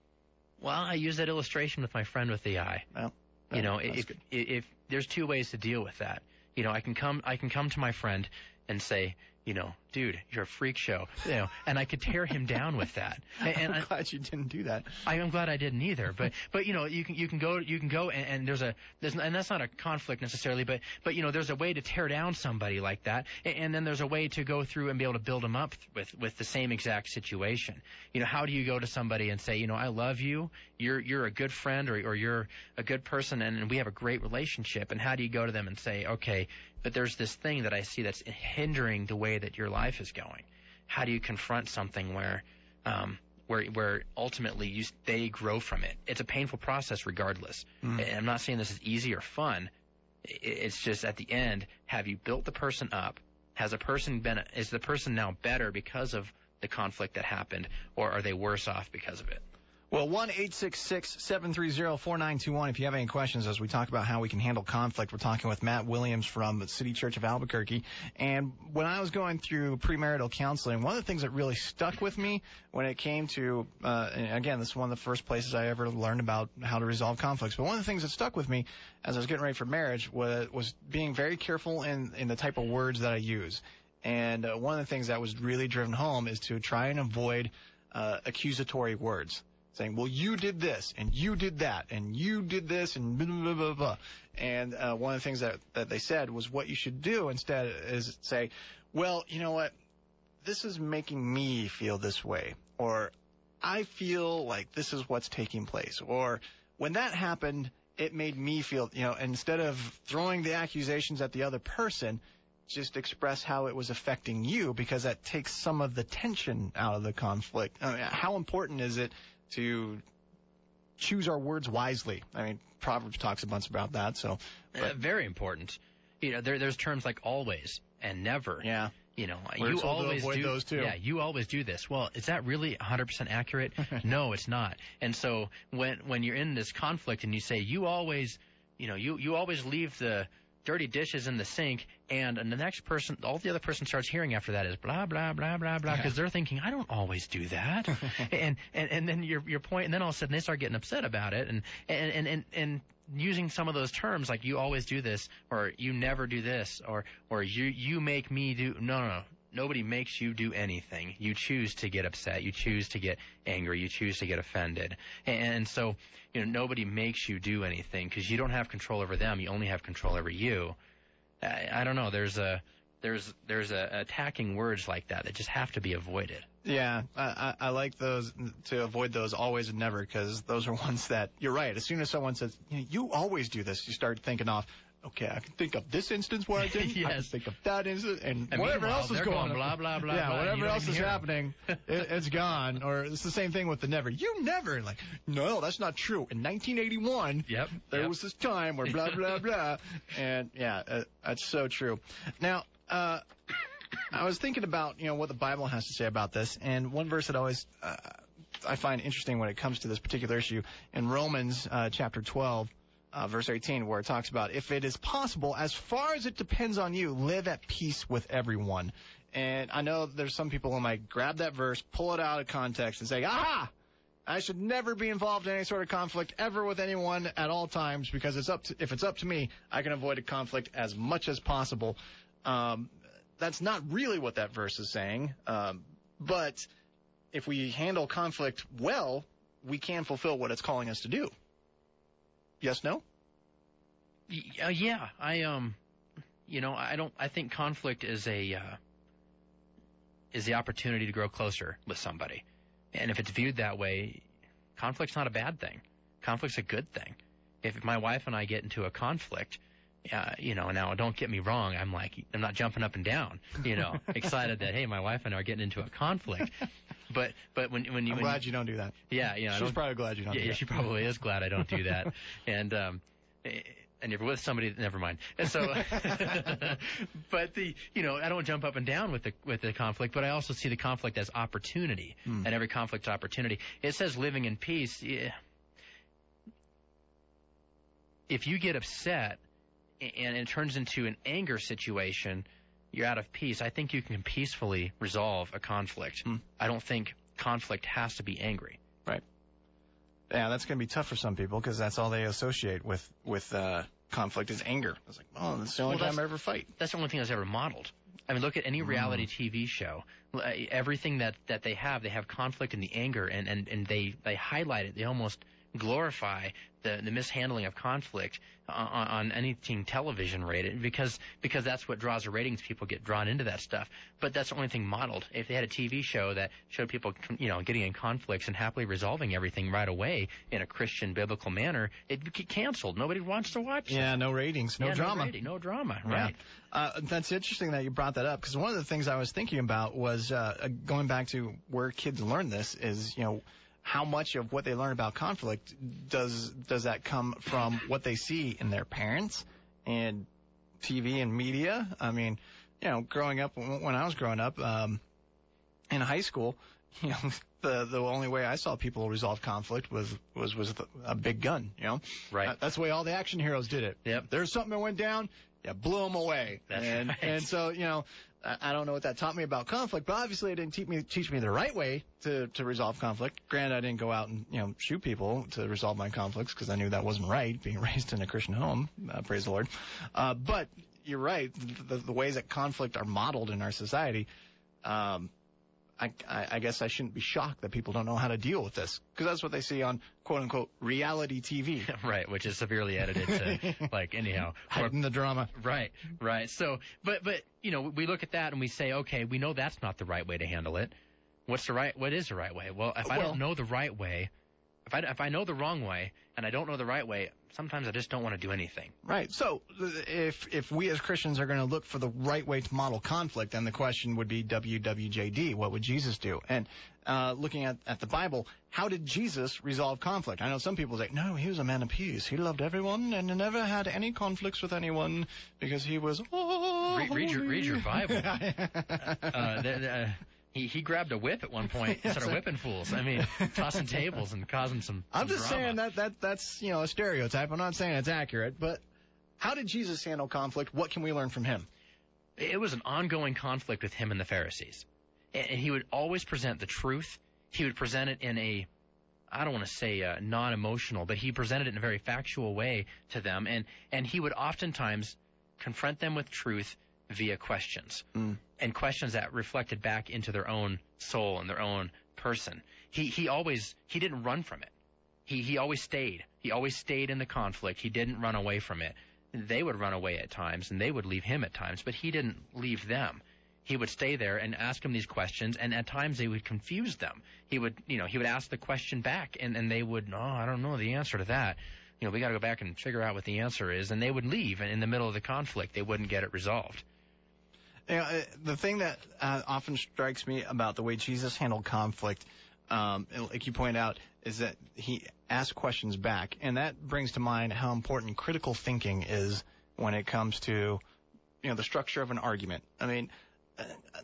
Well, I use that illustration with my friend with the eye. Well. You know, if, if if there's two ways to deal with that. You know, I can come I can come to my friend and say, you know, dude, you're a freak show, you know, and I could tear him down with that. And, and I'm I, glad you didn't do that. I am glad I didn't either. But but you know, you can you can go you can go and, and there's a there's and that's not a conflict necessarily, but but you know, there's a way to tear down somebody like that, and, and then there's a way to go through and be able to build them up with with the same exact situation. You know, how do you go to somebody and say, you know, I love you, you're you're a good friend, or or you're a good person, and, and we have a great relationship, and how do you go to them and say, okay, but there's this thing that I see that's hindering the way that your life is going. How do you confront something where um, where where ultimately you, they grow from it. It's a painful process regardless. Mm. And I'm not saying this is easy or fun. It's just at the end, have you built the person up? Has a person been, is the person now better because of the conflict that happened, or are they worse off because of it? Well, one eight six six, seven three zero, four nine two one if you have any questions as we talk about how we can handle conflict. We're talking with Matt Williams from the City Church of Albuquerque. And when I was going through premarital counseling, one of the things that really stuck with me when it came to, uh, and again, this is one of the first places I ever learned about how to resolve conflicts, but one of the things that stuck with me as I was getting ready for marriage was, was being very careful in, in the type of words that I use. And uh, one of the things that was really driven home is to try and avoid uh, accusatory words. Saying, well, you did this, and you did that, and you did this, and blah, blah, blah, blah. And uh, one of the things that, that they said was what you should do instead is say, well, you know what, this is making me feel this way, or I feel like this is what's taking place, or when that happened, it made me feel, you know, instead of throwing the accusations at the other person, just express how it was affecting you, because that takes some of the tension out of the conflict. I mean, how important is it to choose our words wisely? I mean, Proverbs talks a bunch about that. So, uh, very important. You know, there, there's terms like always and never. Yeah. You know, We're you told to always avoid do those too. Yeah, you always do this. Well, is that really one hundred percent accurate? No, it's not. And so when when you're in this conflict and you say you always, you know, you you always leave the dirty dishes in the sink, and, and the next person, all the other person starts hearing after that is blah, blah, blah, blah, blah, because yeah. they're thinking, I don't always do that. and, and and then your your point, and then all of a sudden they start getting upset about it, and and, and, and, and using some of those terms like you always do this, or you never do this, or or you you make me do, no, no, no. Nobody makes you do anything. You choose to get upset. You choose to get angry. You choose to get offended. And so, you know, nobody makes you do anything because you don't have control over them. You only have control over you. I, I don't know. There's a there's there's a attacking words like that that just have to be avoided. Yeah, I, I, I like those, to avoid those always and never, because those are ones that, you're right, as soon as someone says, you know, you always do this, you start thinking off, okay, I can think of this instance where I did. Yes. I can think of that instance, and, and whatever else is going on. Blah, blah, blah, yeah, blah, whatever else is happening, it, it's gone. Or it's the same thing with the never. You never. Like, no, that's not true. In nineteen eighty-one, yep, there yep. was this time where blah, blah, blah. And, yeah, uh, that's so true. Now, uh, I was thinking about, you know, what the Bible has to say about this, and one verse that always uh, I find interesting when it comes to this particular issue, in Romans uh, chapter twelve, Uh, verse eighteen, where it talks about, if it is possible, as far as it depends on you, live at peace with everyone. And I know there's some people who might grab that verse, pull it out of context, and say, aha, I should never be involved in any sort of conflict ever with anyone at all times, because it's up to, if it's up to me, I can avoid a conflict as much as possible. Um, that's not really what that verse is saying. Um, but if we handle conflict well, we can fulfill what it's calling us to do. Yes, no? Uh, yeah, I um, you know, I don't. I think conflict is a uh, is the opportunity to grow closer with somebody, and if it's viewed that way, conflict's not a bad thing. Conflict's a good thing. If my wife and I get into a conflict, uh, you know, now don't get me wrong, I'm like, I'm not jumping up and down, you know, excited that hey, my wife and I are getting into a conflict. But but when when you I'm when glad you, you don't do that. Yeah, you know, she's probably glad you don't. Yeah, do yeah that. she probably is glad I don't do that. and um, and if you're with somebody, never mind. And so, but the you know, I don't jump up and down with the with the conflict, but I also see the conflict as opportunity, mm. and every conflict opportunity. It says living in peace. Yeah. If you get upset and it turns into an anger situation, you're out of peace. I think you can peacefully resolve a conflict. Hmm. I don't think conflict has to be angry. Right. Yeah, that's going to be tough for some people because that's all they associate with with uh, conflict is anger. It's like, oh, that's the only well, time I ever fight. That's the only thing that's ever modeled. I mean, look at any reality mm. T V show. Everything that, that they have, they have conflict and the anger, and, and, and they, they highlight it. They almost glorify the, the mishandling of conflict on, on anything television rated because because that's what draws the ratings. People get drawn into that stuff. But that's the only thing modeled. If they had a T V show that showed people, you know, getting in conflicts and happily resolving everything right away in a Christian biblical manner, it'd get canceled. Nobody wants to watch it. Yeah, no ratings, no yeah, drama. No, rating, no drama, Yeah. right. Uh, that's interesting that you brought that up, because one of the things I was thinking about was uh, going back to where kids learn this is, you know, how much of what they learn about conflict does does that come from what they see in their parents and T V and media? I mean, you know, growing up, when I was growing up um, in high school, you know, the the only way I saw people resolve conflict was was was a big gun. You know, Right. Uh, that's the way all the action heroes did it. Yep. There's something that went down. Yeah, blew them away. That's and, right. And so, you know, I, I don't know what that taught me about conflict, but obviously it didn't teach me teach me the right way to, to resolve conflict. Granted, I didn't go out and, you know, shoot people to resolve my conflicts because I knew that wasn't right, being raised in a Christian home, uh, praise the Lord. Uh, but you're right, the, the ways that conflict are modeled in our society, um, I, I, I guess I shouldn't be shocked that people don't know how to deal with this, because that's what they see on quote-unquote reality T V. Right, which is severely edited to, like, anyhow. Hiding the drama. Right, right. So, but, but, you know, we look at that and we say, okay, we know that's not the right way to handle it. What's the right, what is the right way? Well, if I Well- don't know the right way, if I, if I know the wrong way and I don't know the right way, sometimes I just don't want to do anything. Right. So if if we as Christians are going to look for the right way to model conflict, then the question would be W W J D, what would Jesus do? And uh, looking at, at the Bible, how did Jesus resolve conflict? I know some people say, no, he was a man of peace. He loved everyone and never had any conflicts with anyone because he was, oh, Read, read, your, read your Bible. uh, the, the, uh, He he grabbed a whip at one point and started whipping fools. I mean, tossing tables and causing some, some I'm just drama. saying that, that that's, you know, a stereotype. I'm not saying it's accurate, but how did Jesus handle conflict? What can we learn from him? It was an ongoing conflict with him and the Pharisees. And he would always present the truth. He would present it in a, I don't want to say uh, non-emotional, but he presented it in a very factual way to them. And, and he would oftentimes confront them with truth via questions. Mm. And questions that reflected back into their own soul and their own person. He he always he didn't run from it. He he always stayed. He always stayed in the conflict. He didn't run away from it. They would run away at times and they would leave him at times, but he didn't leave them. He would stay there and ask them these questions, and at times they would confuse them. He would you know he would ask the question back, and and they would, oh, I don't know the answer to that. You know, we got to go back and figure out what the answer is, and they would leave, and in the middle of the conflict they wouldn't get it resolved. You know, uh, the thing that uh, often strikes me about the way Jesus handled conflict, um, like you point out, is that he asked questions back. And that brings to mind how important critical thinking is when it comes to, you know, the structure of an argument. I mean, uh,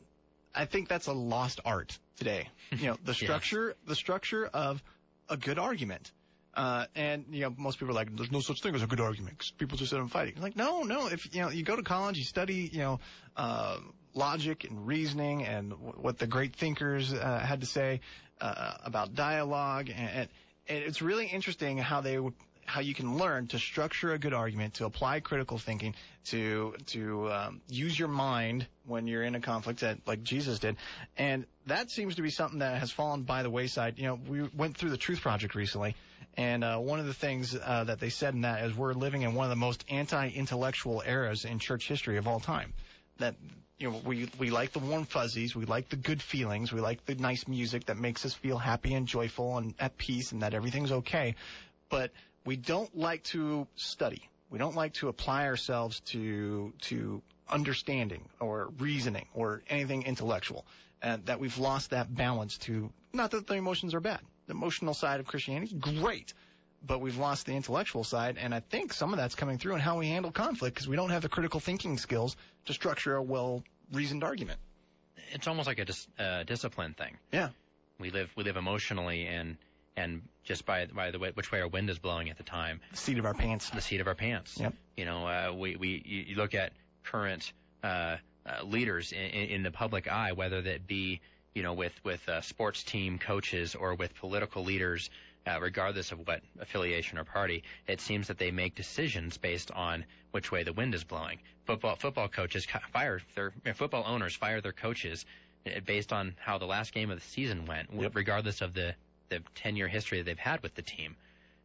I think that's a lost art today. You know, the structure, yes. the structure of a good argument. Uh, and, you know, most people are like, there's no such thing as a good argument because people just sit and fighting. Like, no, no. If, you know, you go to college, you study, you know, uh, logic and reasoning and w- what the great thinkers uh, had to say uh, about dialogue. And, and, and it's really interesting how they would, how you can learn to structure a good argument, to apply critical thinking, to to um, use your mind when you're in a conflict, that like Jesus did. And that seems to be something that has fallen by the wayside. You know, we went through the Truth Project recently. And uh, one of the things uh, that they said in that is we're living in one of the most anti-intellectual eras in church history of all time. That, you know, we we like the warm fuzzies, we like the good feelings, we like the nice music that makes us feel happy and joyful and at peace and that everything's okay. But we don't like to study. We don't like to apply ourselves to to understanding or reasoning or anything intellectual. And that we've lost that balance to, not that the emotions are bad. The emotional side of Christianity is great, but we've lost the intellectual side, and I think some of that's coming through in how we handle conflict because we don't have the critical thinking skills to structure a well-reasoned argument. It's almost like a dis- uh, discipline thing. Yeah. We live we live emotionally and and just by by the way which way our wind is blowing at the time. The seat of our pants. The seat of our pants. Yep. You know, uh, we we you, you look at current uh, uh, leaders in, in the public eye, whether that be you know, with, with uh, sports team coaches or with political leaders, uh, regardless of what affiliation or party, it seems that they make decisions based on which way the wind is blowing. Football football coaches fire their football owners fire their coaches based on how the last game of the season went, yep. regardless of the the ten-year history that they've had with the team.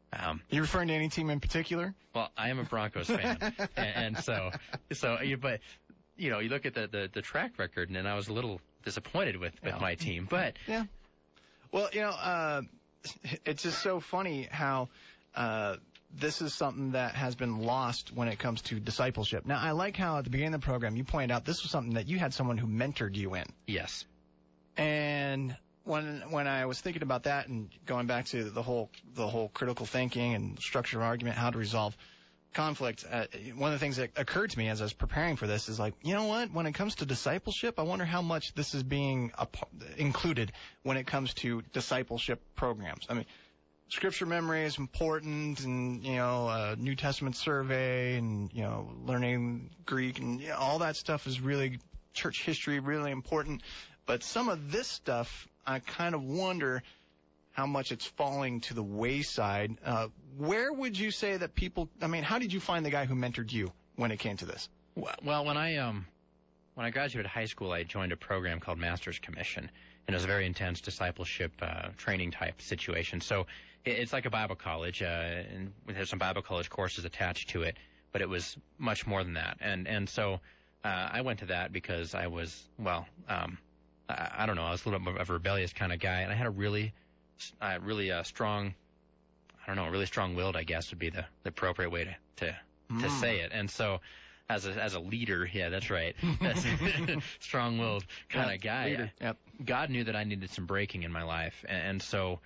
Um, You referring to any team in particular? well, I am a Broncos fan, and, and so so you but you know you look at the, the, the track record, and I was a little disappointed with, with Yeah. my team, but Yeah. Well, you know, uh, it's just so funny how uh, this is something that has been lost when it comes to discipleship. Now, I like how at the beginning of the program you pointed out this was something that you had someone who mentored you in. yes, And when when I was thinking about that and going back to the whole the whole critical thinking and structure of argument, how to resolve conflict, uh, one of the things that occurred to me as I was preparing for this is like, you know what? When it comes to discipleship, I wonder how much this is being a, included when it comes to discipleship programs. I mean, scripture memory is important, and you know, uh, New Testament survey, and you know, learning Greek, and you know, all that stuff is really church history, really important. But some of this stuff, I kind of wonder how much it's falling to the wayside. Uh, where would you say that people, I mean, how did you find the guy who mentored you when it came to this? well, when I um when I graduated high school, I joined a program called Master's Commission, and it was a very intense discipleship uh, training type situation. So it, it's like a Bible college, uh, and there's some Bible college courses attached to it, but it was much more than that. And and so uh, I went to that because I was well, um, I, I don't know, I was a little bit of a rebellious kind of guy, and I had a really, uh, really uh, strong. I don't know, really strong-willed, I guess, would be the, the appropriate way to to, Mm. to say it. And so, as a as a leader, yeah, that's right, that's strong-willed kind of guy. Leader. Yep. God knew that I needed some breaking in my life, and, and so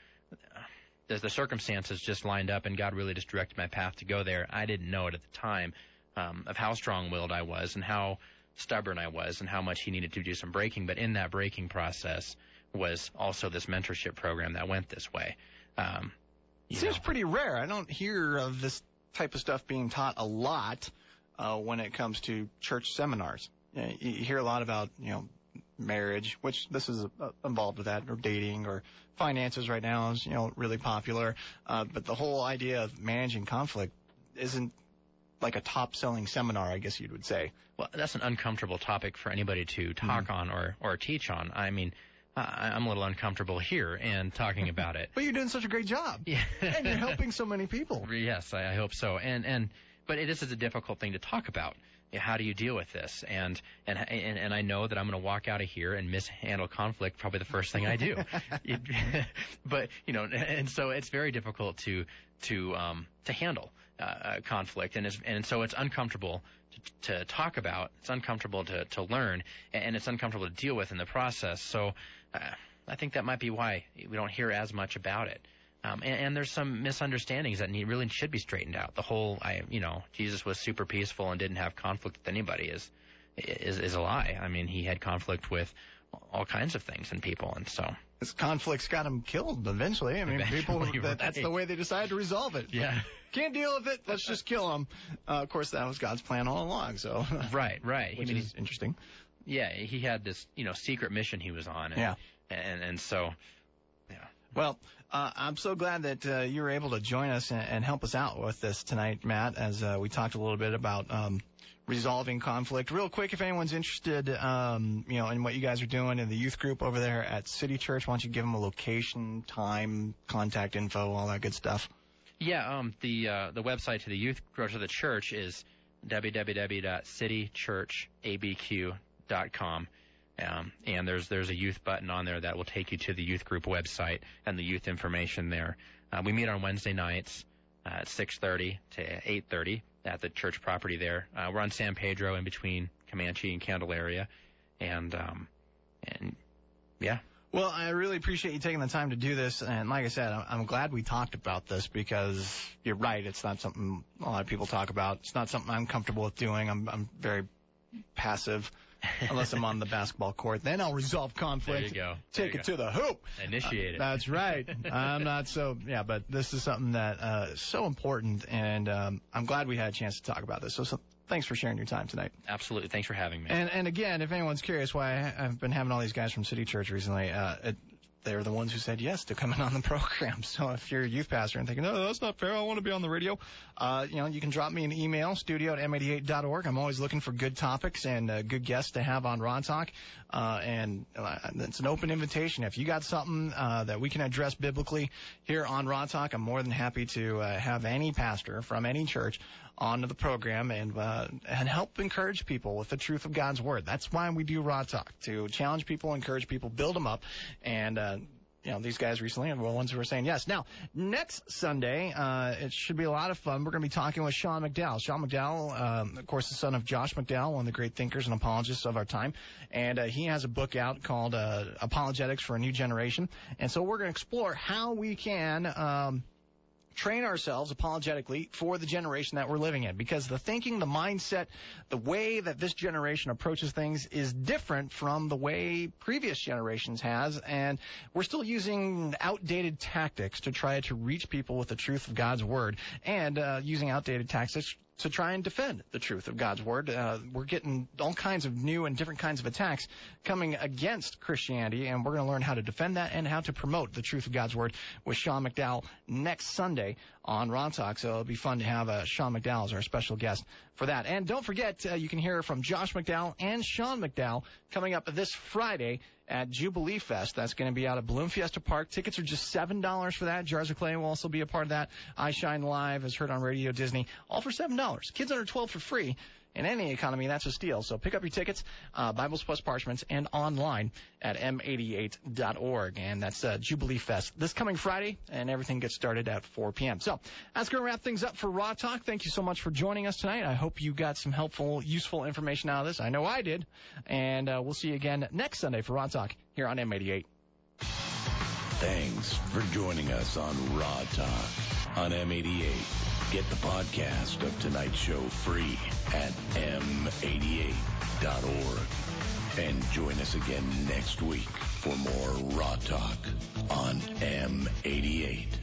uh, as the circumstances just lined up, and God really just directed my path to go there. I didn't know it at the time um, of how strong-willed I was, and how stubborn I was, and how much He needed to do some breaking. But in that breaking process was also this mentorship program that went this way. Um, It you seems know. pretty rare. I don't hear of this type of stuff being taught a lot uh, when it comes to church seminars. You, know, you hear a lot about, you know, marriage, which this is uh, involved with that, or dating, or finances right now is, you know, really popular. Uh, but the whole idea of managing conflict isn't like a top-selling seminar, I guess you would say. Well, that's an uncomfortable topic for anybody to talk Mm-hmm. on or, or teach on. I mean, I, I'm a little uncomfortable here and talking about it. But you're doing such a great job. Yeah. And you're helping so many people. Yes, I, I hope so. And and but it is a difficult thing to talk about. How do you deal with this? And and and, and I know that I'm going to walk out of here and mishandle conflict probably the first thing I do. it, but you know, and so it's very difficult to to um, to handle uh, conflict, and it's, and so it's uncomfortable to, to talk about. It's uncomfortable to to learn, and it's uncomfortable to deal with in the process. So uh, I think that might be why we don't hear as much about it. Um, and, and there's some misunderstandings that need, really should be straightened out. The whole, I, you know, Jesus was super peaceful and didn't have conflict with anybody is, is, is a lie. I mean, he had conflict with all kinds of things and people, and so. This conflict's got him killed eventually. I mean, people, Eventually, that, that's right. the way they decided to resolve it. Yeah. Can't deal with it, let's just kill him. Uh, of course, that was God's plan all along, so. Right, right. Which I mean, is interesting. yeah, he had this, you know, secret mission he was on. And, Yeah. And, and so, yeah. Well, uh, I'm so glad that uh, you were able to join us and, and help us out with this tonight, Matt, as uh, we talked a little bit about um, resolving conflict. Real quick, if anyone's interested, um, you know, in what you guys are doing in the youth group over there at City Church, why don't you give them a location, time, contact info, all that good stuff. Yeah, um, the uh, the website to the youth or to the church is w w w dot city church a b q dot com. Um, and there's there's a youth button on there that will take you to the youth group website and the youth information there. Uh, we meet on Wednesday nights uh, at six thirty to eight thirty at the church property there. Uh, we're on San Pedro in between Comanche and Candelaria. And, um, and yeah. Well, I really appreciate you taking the time to do this. And like I said, I'm, I'm glad we talked about this because you're right. It's not something a lot of people talk about. It's not something I'm comfortable with doing. I'm, I'm very passive. Unless I'm on the basketball court, then I'll resolve conflict. There you go. Take There it you to the hoop. Initiate it. Uh, that's right. I'm not so, yeah, but this is something that uh, is so important, and um, I'm glad we had a chance to talk about this. So, so thanks for sharing your time tonight. Absolutely. Thanks for having me. And and again, if anyone's curious why I- I've been having all these guys from City Church recently, uh, it, they're the ones who said yes to coming on the program. So if you're a youth pastor and thinking, no, that's not fair, I want to be on the radio, uh, you know, you can drop me an email, studio at m eighty-eight dot org. I'm always looking for good topics and uh, good guests to have on Raw Talk. Uh, and uh, it's an open invitation. If you got something uh, that we can address biblically here on Raw Talk, I'm more than happy to uh, have any pastor from any church onto the program and uh, and help encourage people with the truth of God's Word. That's why we do Raw Talk, to challenge people, encourage people, build them up. And, uh, you know, these guys recently are the ones who are saying yes. Now, next Sunday, uh, it should be a lot of fun. We're going to be talking with Sean McDowell. Sean McDowell, um, of course, the son of Josh McDowell, one of the great thinkers and apologists of our time. And uh, he has a book out called uh, Apologetics for a New Generation. And so we're going to explore how we can um, train ourselves apologetically for the generation that we're living in, because the thinking, the mindset, the way that this generation approaches things is different from the way previous generations has, and we're still using outdated tactics to try to reach people with the truth of God's Word, and uh, using outdated tactics to try and defend the truth of God's Word. Uh, we're getting all kinds of new and different kinds of attacks coming against Christianity, and we're going to learn how to defend that and how to promote the truth of God's Word with Sean McDowell next Sunday on Raw Talk. So it'll be fun to have uh, Sean McDowell as our special guest for that. And don't forget, uh, you can hear from Josh McDowell and Sean McDowell coming up this Friday at Jubilee Fest. That's going to be out at Balloon Fiesta Park. Tickets are just seven dollars for that. Jars of Clay will also be a part of that. I Shine Live is heard on Radio Disney, all for seven dollars. Kids under twelve for free. In any economy, that's a steal. So pick up your tickets, uh, Bibles Plus Parchments, and online at m eighty-eight dot org. And that's uh, Jubilee Fest this coming Friday, and everything gets started at four p.m. So that's going to wrap things up for Raw Talk. Thank you so much for joining us tonight. I hope you got some helpful, useful information out of this. I know I did. And uh, we'll see you again next Sunday for Raw Talk here on M eighty-eight. Thanks for joining us on Raw Talk on M eighty-eight. Get the podcast of tonight's show free at m eighty-eight dot org. And join us again next week for more Raw Talk on M eighty-eight.